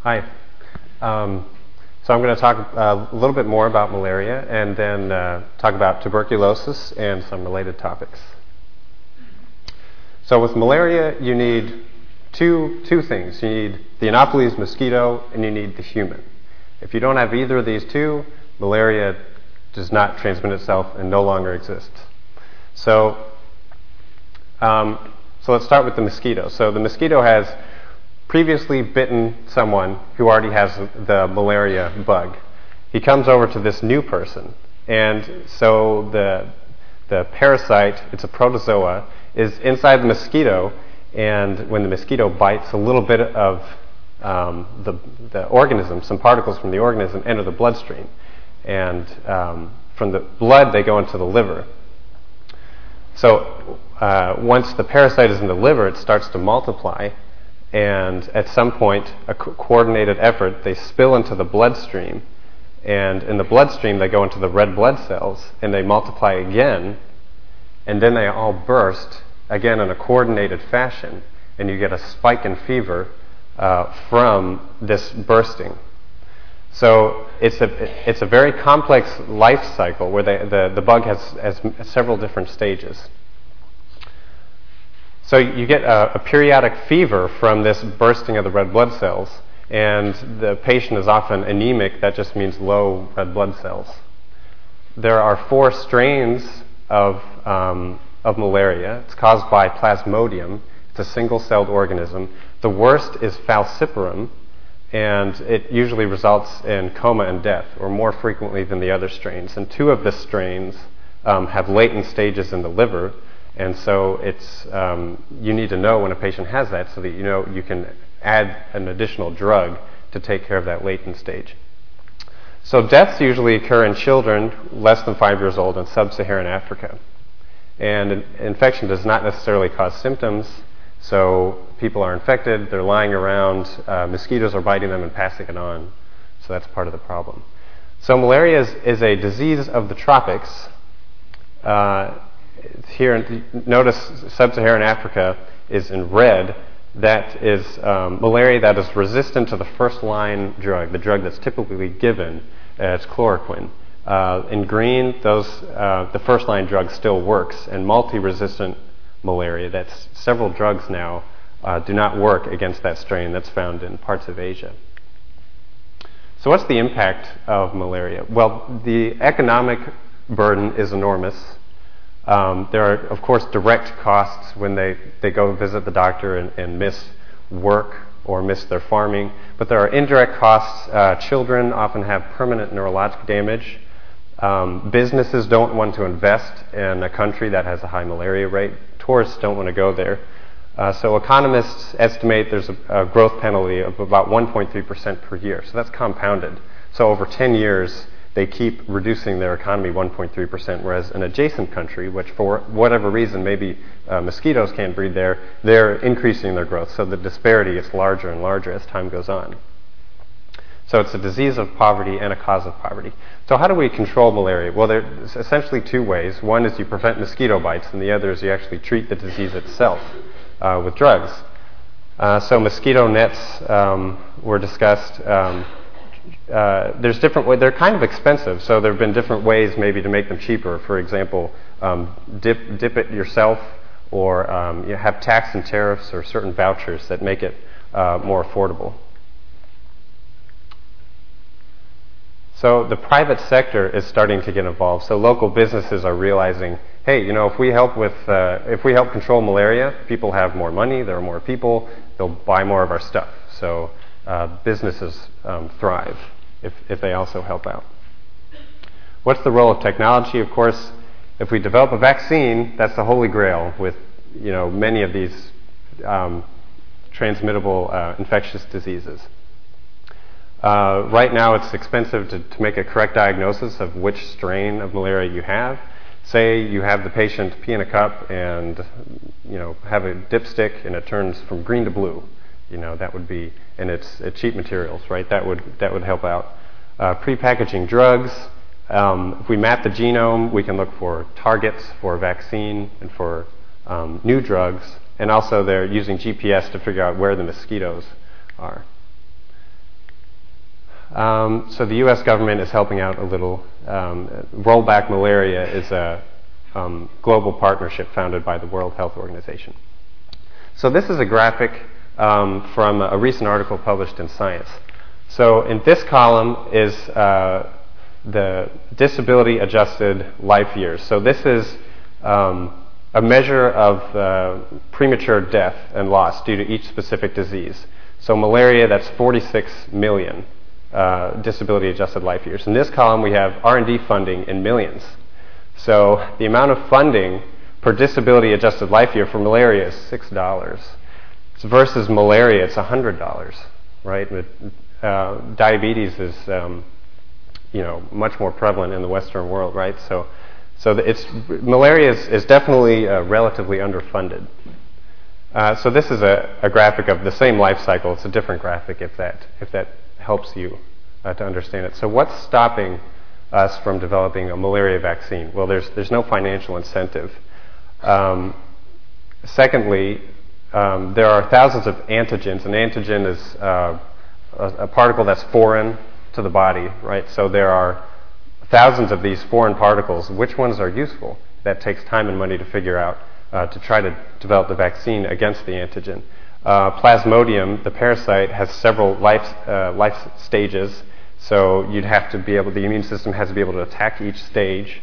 Hi. So I'm going to talk a little bit more about malaria and then talk about tuberculosis and some related topics. So with malaria, you need two things. You need the Anopheles mosquito and you need the human. If you don't have either of these two, malaria does not transmit itself and no longer exists. So let's start with the mosquito. So the mosquito has previously bitten someone who already has the malaria bug. He comes over to this new person, and so the parasite, it's a protozoa, is inside the mosquito, and when the mosquito bites, a little bit of the organism, some particles from the organism, enter the bloodstream, and from the blood they go into the liver. So once the parasite is in the liver, it starts to multiply, and at some point, a coordinated effort, they spill into the bloodstream, and in the bloodstream they go into the red blood cells, and they multiply again, and then they all burst, again in a coordinated fashion, and you get a spike in fever from this bursting. So it's a very complex life cycle where the bug has several different stages. So you get a periodic fever from this bursting of the red blood cells, and the patient is often anemic. That just means low red blood cells. There are 4 strains of malaria. It's caused by Plasmodium. It's a single-celled organism. The worst is falciparum, and it usually results in coma and death, or more frequently than the other strains. And 2 of the strains have latent stages in the liver, and so it's you need to know when a patient has that so that you know you can add an additional drug to take care of that latent stage. So deaths usually occur in children less than 5 years old in sub-Saharan Africa. And infection does not necessarily cause symptoms, so people are infected, they're lying around, mosquitoes are biting them and passing it on. So that's part of the problem. So malaria is a disease of the tropics. Here, notice sub-Saharan Africa is in red. That is malaria that is resistant to the first-line drug, the drug that's typically given. It's chloroquine. In green, the first-line drug still works, and multi-resistant malaria, that's several drugs now, do not work against that strain that's found in parts of Asia. So what's the impact of malaria? Well, the economic burden is enormous. There are, of course, direct costs when they go visit the doctor and miss work or miss their farming. But there are indirect costs. Children often have permanent neurologic damage. Businesses don't want to invest in a country that has a high malaria rate. Tourists don't want to go there. So economists estimate there's a growth penalty of about 1.3% per year. So that's compounded. So over 10 years, they keep reducing their economy 1.3%, whereas an adjacent country, which for whatever reason, maybe mosquitoes can't breed there, they're increasing their growth. So the disparity gets larger and larger as time goes on. So it's a disease of poverty and a cause of poverty. So how do we control malaria? Well, there's essentially 2 ways. One is you prevent mosquito bites, and the other is you actually treat the disease itself with drugs. So mosquito nets were discussed. There's different ways. They're kind of expensive, so there have been different ways maybe to make them cheaper. For example, dip it yourself, or you have tax and tariffs or certain vouchers that make it more affordable. So the private sector is starting to get involved. So local businesses are realizing, hey, if we help control malaria, people have more money, there are more people, they'll buy more of our stuff. So businesses thrive if they also help out. What's the role of technology? Of course, if we develop a vaccine, that's the holy grail with many of these transmittable infectious diseases. Right now, it's expensive to make a correct diagnosis of which strain of malaria you have. Say you have the patient pee in a cup and have a dipstick and it turns from green to blue. That would be, and it's cheap materials, right? That would help out. Prepackaging drugs. If we map the genome, we can look for targets for a vaccine and for new drugs, and also they're using GPS to figure out where the mosquitoes are. So the U.S. government is helping out a little. Rollback Malaria is a global partnership founded by the World Health Organization. So this is a graphic from a recent article published in Science. So in this column is the disability-adjusted life years. So this is a measure of premature death and loss due to each specific disease. So malaria, that's 46 million disability-adjusted life years. In this column, we have R&D funding in millions. So the amount of funding per disability-adjusted life year for malaria is $6. Versus malaria, it's $100, right? Diabetes is, much more prevalent in the Western world, right? So malaria is definitely relatively underfunded. So this is a graphic of the same life cycle. It's a different graphic if that helps you to understand it. So what's stopping us from developing a malaria vaccine? Well, there's no financial incentive. Secondly, there are thousands of antigens. An antigen is a particle that's foreign to the body, right? So there are thousands of these foreign particles. Which ones are useful? That takes time and money to figure out to try to develop the vaccine against the antigen. Plasmodium, the parasite, has several life stages, so the immune system has to be able to attack each stage.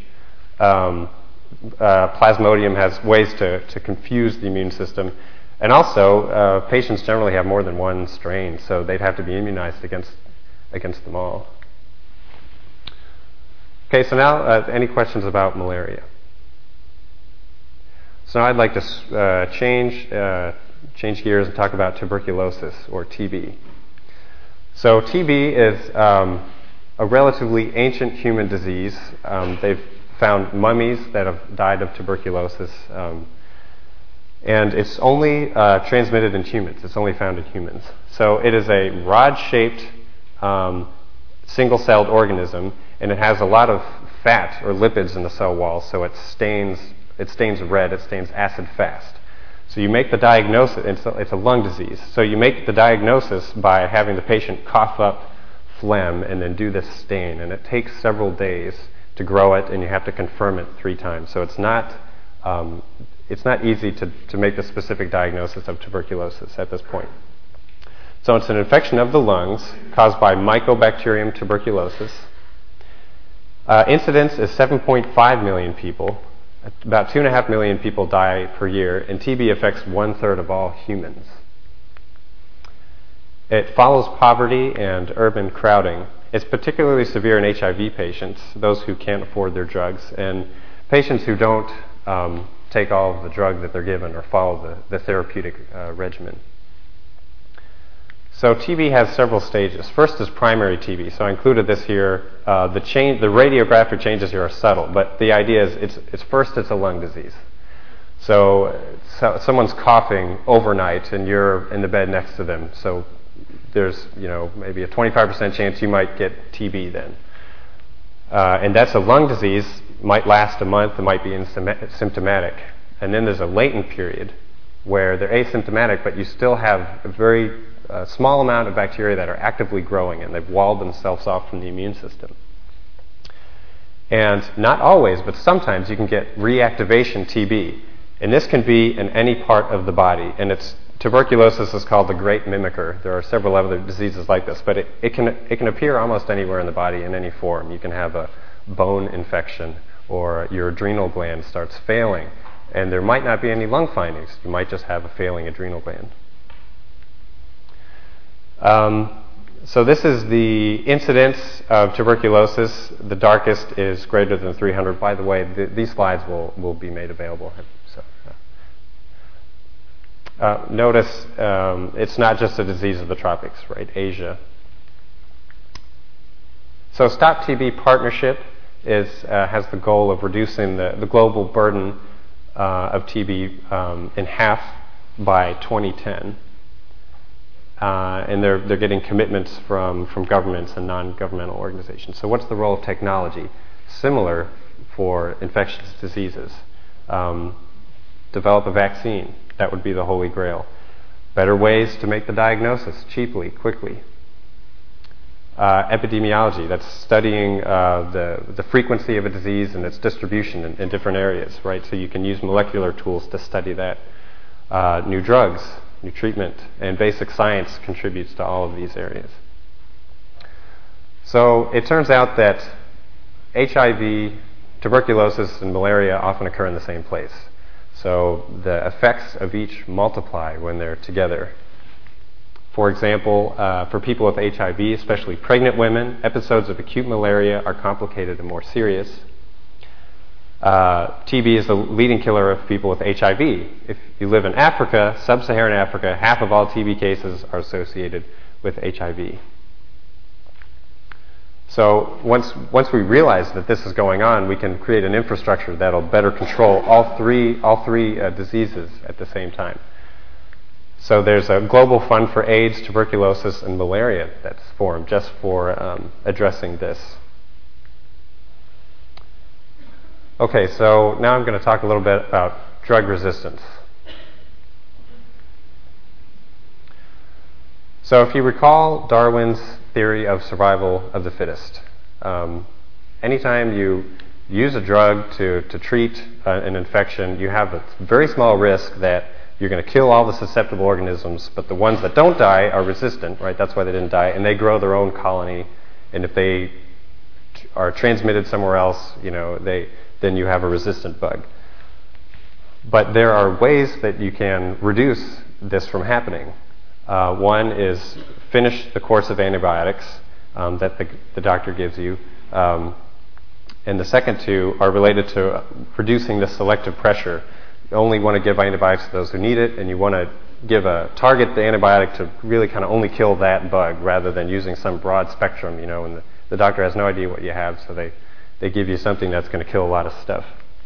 Plasmodium has ways to confuse the immune system. And also, patients generally have more than one strain, so they'd have to be immunized against them all. Okay, so now any questions about malaria? So now I'd like to change gears and talk about tuberculosis, or TB. So TB is a relatively ancient human disease. They've found mummies that have died of tuberculosis, and it's only transmitted in humans. It's only found in humans. So it is a rod-shaped, single-celled organism, and it has a lot of fat or lipids in the cell wall, so it stains red, it stains acid fast. So you make the diagnosis, it's a lung disease, so you make the diagnosis by having the patient cough up phlegm and then do this stain, and it takes several days to grow it, and you have to confirm it 3 times. So it's not easy to make the specific diagnosis of tuberculosis at this point. So it's an infection of the lungs caused by Mycobacterium tuberculosis. Incidence is 7.5 million people. About 2.5 million people die per year, and TB affects 1/3 of all humans. It follows poverty and urban crowding. It's particularly severe in HIV patients, those who can't afford their drugs, and patients who don't take all of the drug that they're given or follow the therapeutic regimen. So TB has several stages. First is primary TB. So I included this here. The radiographic changes here are subtle, but the idea is it's a lung disease. So someone's coughing overnight, and you're in the bed next to them. So there's maybe a 25% chance you might get TB then. And that's a lung disease. Might last a month. It might be symptomatic. And then there's a latent period where they're asymptomatic, but you still have a very small amount of bacteria that are actively growing, and they've walled themselves off from the immune system. And not always, but sometimes you can get reactivation TB. And this can be in any part of the body. And tuberculosis is called the great mimicker. There are several other diseases like this, but it can appear almost anywhere in the body in any form. You can have a bone infection, or your adrenal gland starts failing, and there might not be any lung findings. You might just have a failing adrenal gland. So this is the incidence of tuberculosis. The darkest is greater than 300. By the way, these slides will be made available. So, notice it's not just a disease of the tropics, right? Asia. So Stop TB Partnership has the goal of reducing the global burden of TB in half by 2010. And they're getting commitments from governments and non-governmental organizations. So what's the role of technology? Similar for infectious diseases. Develop a vaccine. That would be the holy grail. Better ways to make the diagnosis cheaply, quickly. epidemiology. That's studying the frequency of a disease and its distribution in different areas, right? So you can use molecular tools to study that. New drugs, new treatment, and basic science contributes to all of these areas. So it turns out that HIV, tuberculosis, and malaria often occur in the same place. So the effects of each multiply when they're together. For example, for people with HIV, especially pregnant women, episodes of acute malaria are complicated and more serious. TB is the leading killer of people with HIV. If you live in Africa, sub-Saharan Africa, half of all TB cases are associated with HIV. So once we realize that this is going on, we can create an infrastructure that'll better control all three diseases at the same time. So there's a global fund for AIDS, tuberculosis, and malaria that's formed just for addressing this. Okay, so now I'm going to talk a little bit about drug resistance. So if you recall Darwin's theory of survival of the fittest, anytime you use a drug to treat an infection, you have a very small risk that you're going to kill all the susceptible organisms, but the ones that don't die are resistant, right? That's why they didn't die, and they grow their own colony. And if they are transmitted somewhere else, then you have a resistant bug. But there are ways that you can reduce this from happening. One is finish the course of antibiotics that the doctor gives you. And the second two are related to reducing the selective pressure. You only want to give antibiotics to those who need it, and you want to target the antibiotic to really kind of only kill that bug rather than using some broad spectrum, and the doctor has no idea what you have, so they give you something that's going to kill a lot of stuff.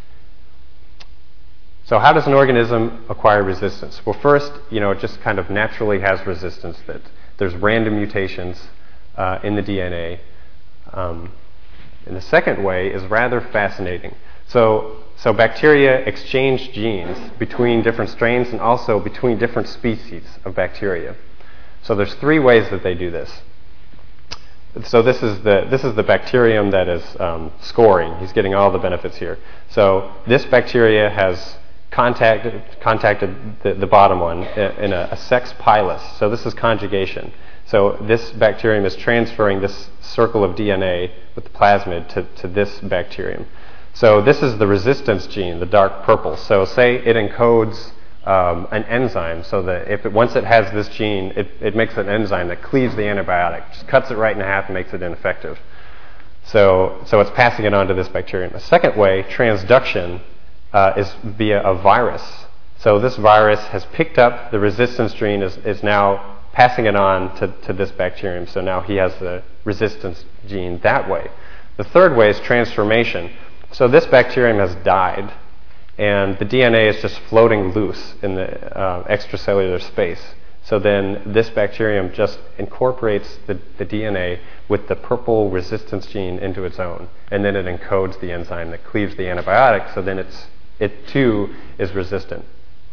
So how does an organism acquire resistance? Well, first, it just kind of naturally has resistance, that there's random mutations in the DNA. And the second way is rather fascinating. So bacteria exchange genes between different strains and also between different species of bacteria. So there's three ways that they do this. So this is the bacterium that is scoring. He's getting all the benefits here. So this bacteria has contacted the bottom one in a sex pilus. So this is conjugation. So this bacterium is transferring this circle of DNA with the plasmid to this bacterium. So this is the resistance gene, the dark purple. So say it encodes an enzyme, so that once it has this gene, it makes an enzyme that cleaves the antibiotic, just cuts it right in half and makes it ineffective. So it's passing it on to this bacterium. A second way, transduction, is via a virus. So this virus has picked up the resistance gene, is now passing it on to this bacterium. So now he has the resistance gene that way. The third way is transformation. So this bacterium has died, and the DNA is just floating loose in the extracellular space. So then this bacterium just incorporates the DNA with the purple resistance gene into its own, and then it encodes the enzyme that cleaves the antibiotic, so then it too is resistant.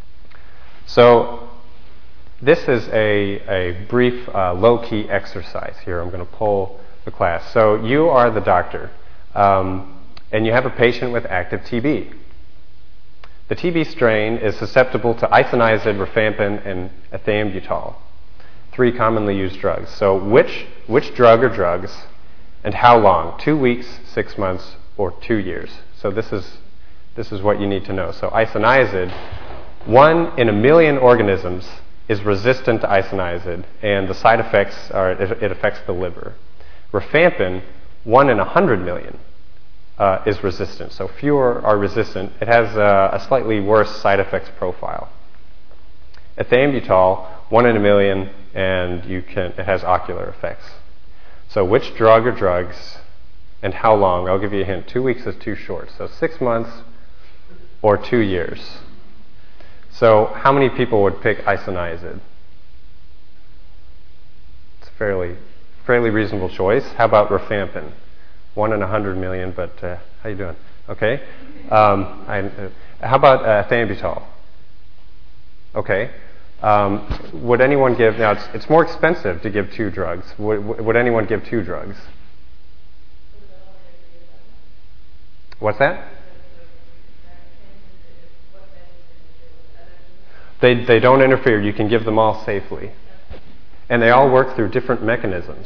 So this is a brief low-key exercise here. I'm going to poll the class. So you are the doctor, and you have a patient with active TB. The TB strain is susceptible to isoniazid, rifampin, and ethambutol, three commonly used drugs. So which drug or drugs, and how long? 2 weeks, 6 months, or 2 years? So this is what you need to know. So isoniazid, 1 in 1 million organisms is resistant to isoniazid, and the side effects are it affects the liver. Rifampin, 1 in 100 million. Is resistant. So fewer are resistant. It has a slightly worse side effects profile. Ethambutol, 1 in 1 million, and it has ocular effects. So which drug or drugs and how long? I'll give you a hint. 2 weeks is too short. So 6 months or 2 years. So how many people would pick isoniazid? It's a fairly reasonable choice. How about rifampin? 1 in 100 million, but how you doing? Okay. How about ethambutol? Okay. Would anyone give, now it's more expensive to give 2 drugs. Would anyone give 2 drugs? What's that? They don't interfere. You can give them all safely. And they all work through different mechanisms.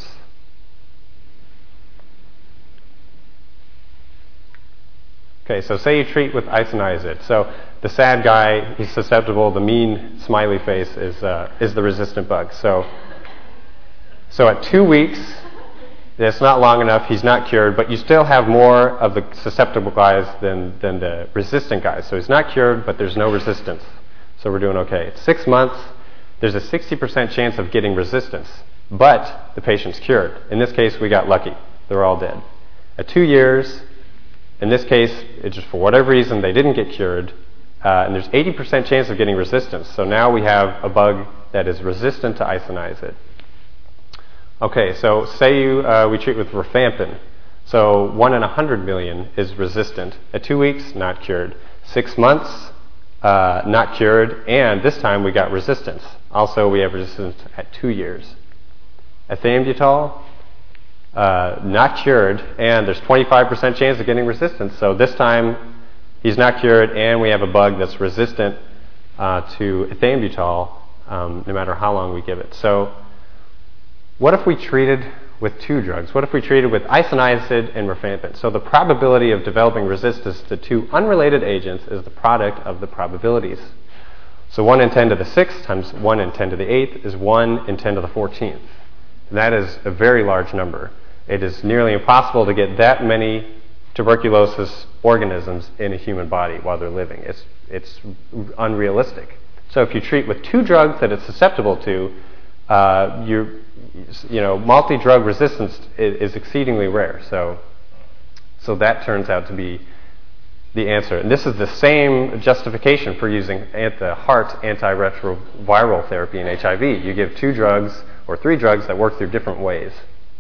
Okay, so say you treat with isoniazid. So the sad guy, he's susceptible. The mean smiley face is the resistant bug. So at 2 weeks, it's not long enough. He's not cured, but you still have more of the susceptible guys than the resistant guys. So he's not cured, but there's no resistance. So we're doing okay. At 6 months, there's a 60% chance of getting resistance, but the patient's cured. In this case, we got lucky. They're all dead. At 2 years, in this case, it's just for whatever reason, they didn't get cured, and there's 80% chance of getting resistance. So now we have a bug that is resistant to isoniazid. Okay, so say we treat with rifampin. So 1 in 100 million is resistant. At 2 weeks, not cured. 6 months, not cured, and this time we got resistance. Also, we have resistance at 2 years. Ethambutol, not cured, and there's 25% chance of getting resistance. So this time, he's not cured, and we have a bug that's resistant to ethambutol, no matter how long we give it. So what if we treated with 2 drugs? What if we treated with isoniazid and rifampin? So the probability of developing resistance to 2 unrelated agents is the product of the probabilities. So 1 in 10 to the 6th times 1 in 10 to the 8th is 1 in 10 to the 14th. And that is a very large number. It is nearly impossible to get that many tuberculosis organisms in a human body while they're living. It's unrealistic. So if you treat with 2 drugs that it's susceptible to, multi-drug resistance is exceedingly rare. So that turns out to be the answer. And this is the same justification for using the heart antiretroviral therapy in HIV. You give 2 drugs or 3 drugs that work through different ways.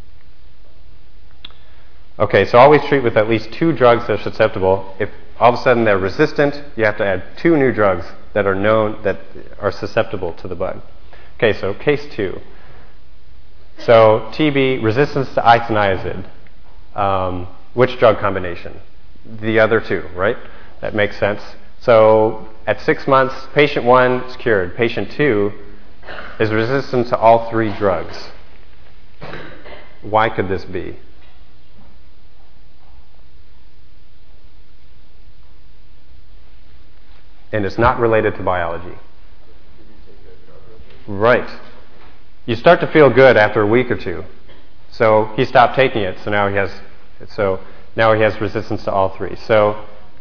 Okay, so always treat with at least 2 drugs that are susceptible. If all of a sudden they're resistant, you have to add 2 new drugs that are known that are susceptible to the bug. Okay, so case 2. So TB, resistance to isoniazid. Which drug combination? The other 2, right? That makes sense. So at 6 months, patient 1 is cured. Patient 2 is resistant to all 3 drugs. Why could this be? And it's not related to biology. Right. You start to feel good after a week or 2. So he stopped taking it, so now he has resistance to all 3. So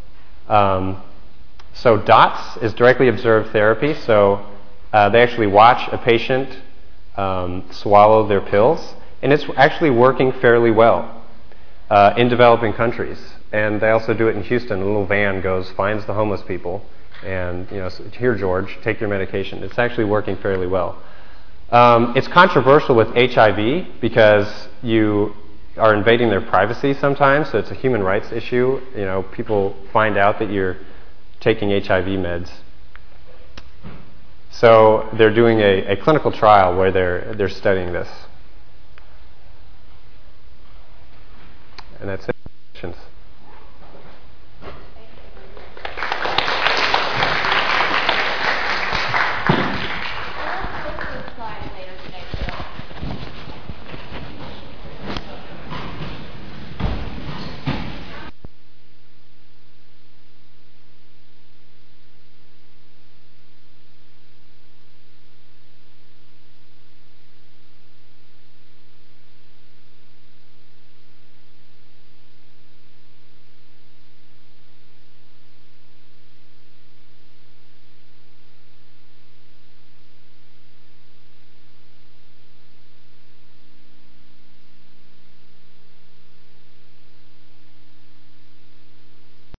DOTS is directly observed therapy. So they actually watch a patient swallow their pills, and it's actually working fairly well in developing countries. And they also do it in Houston. A little van goes, finds the homeless people, and here, George, take your medication. It's actually working fairly well. It's controversial with HIV because you are invading their privacy sometimes, so it's a human rights issue. People find out that you're taking HIV meds. So they're doing a clinical trial where they're studying this. And that's it.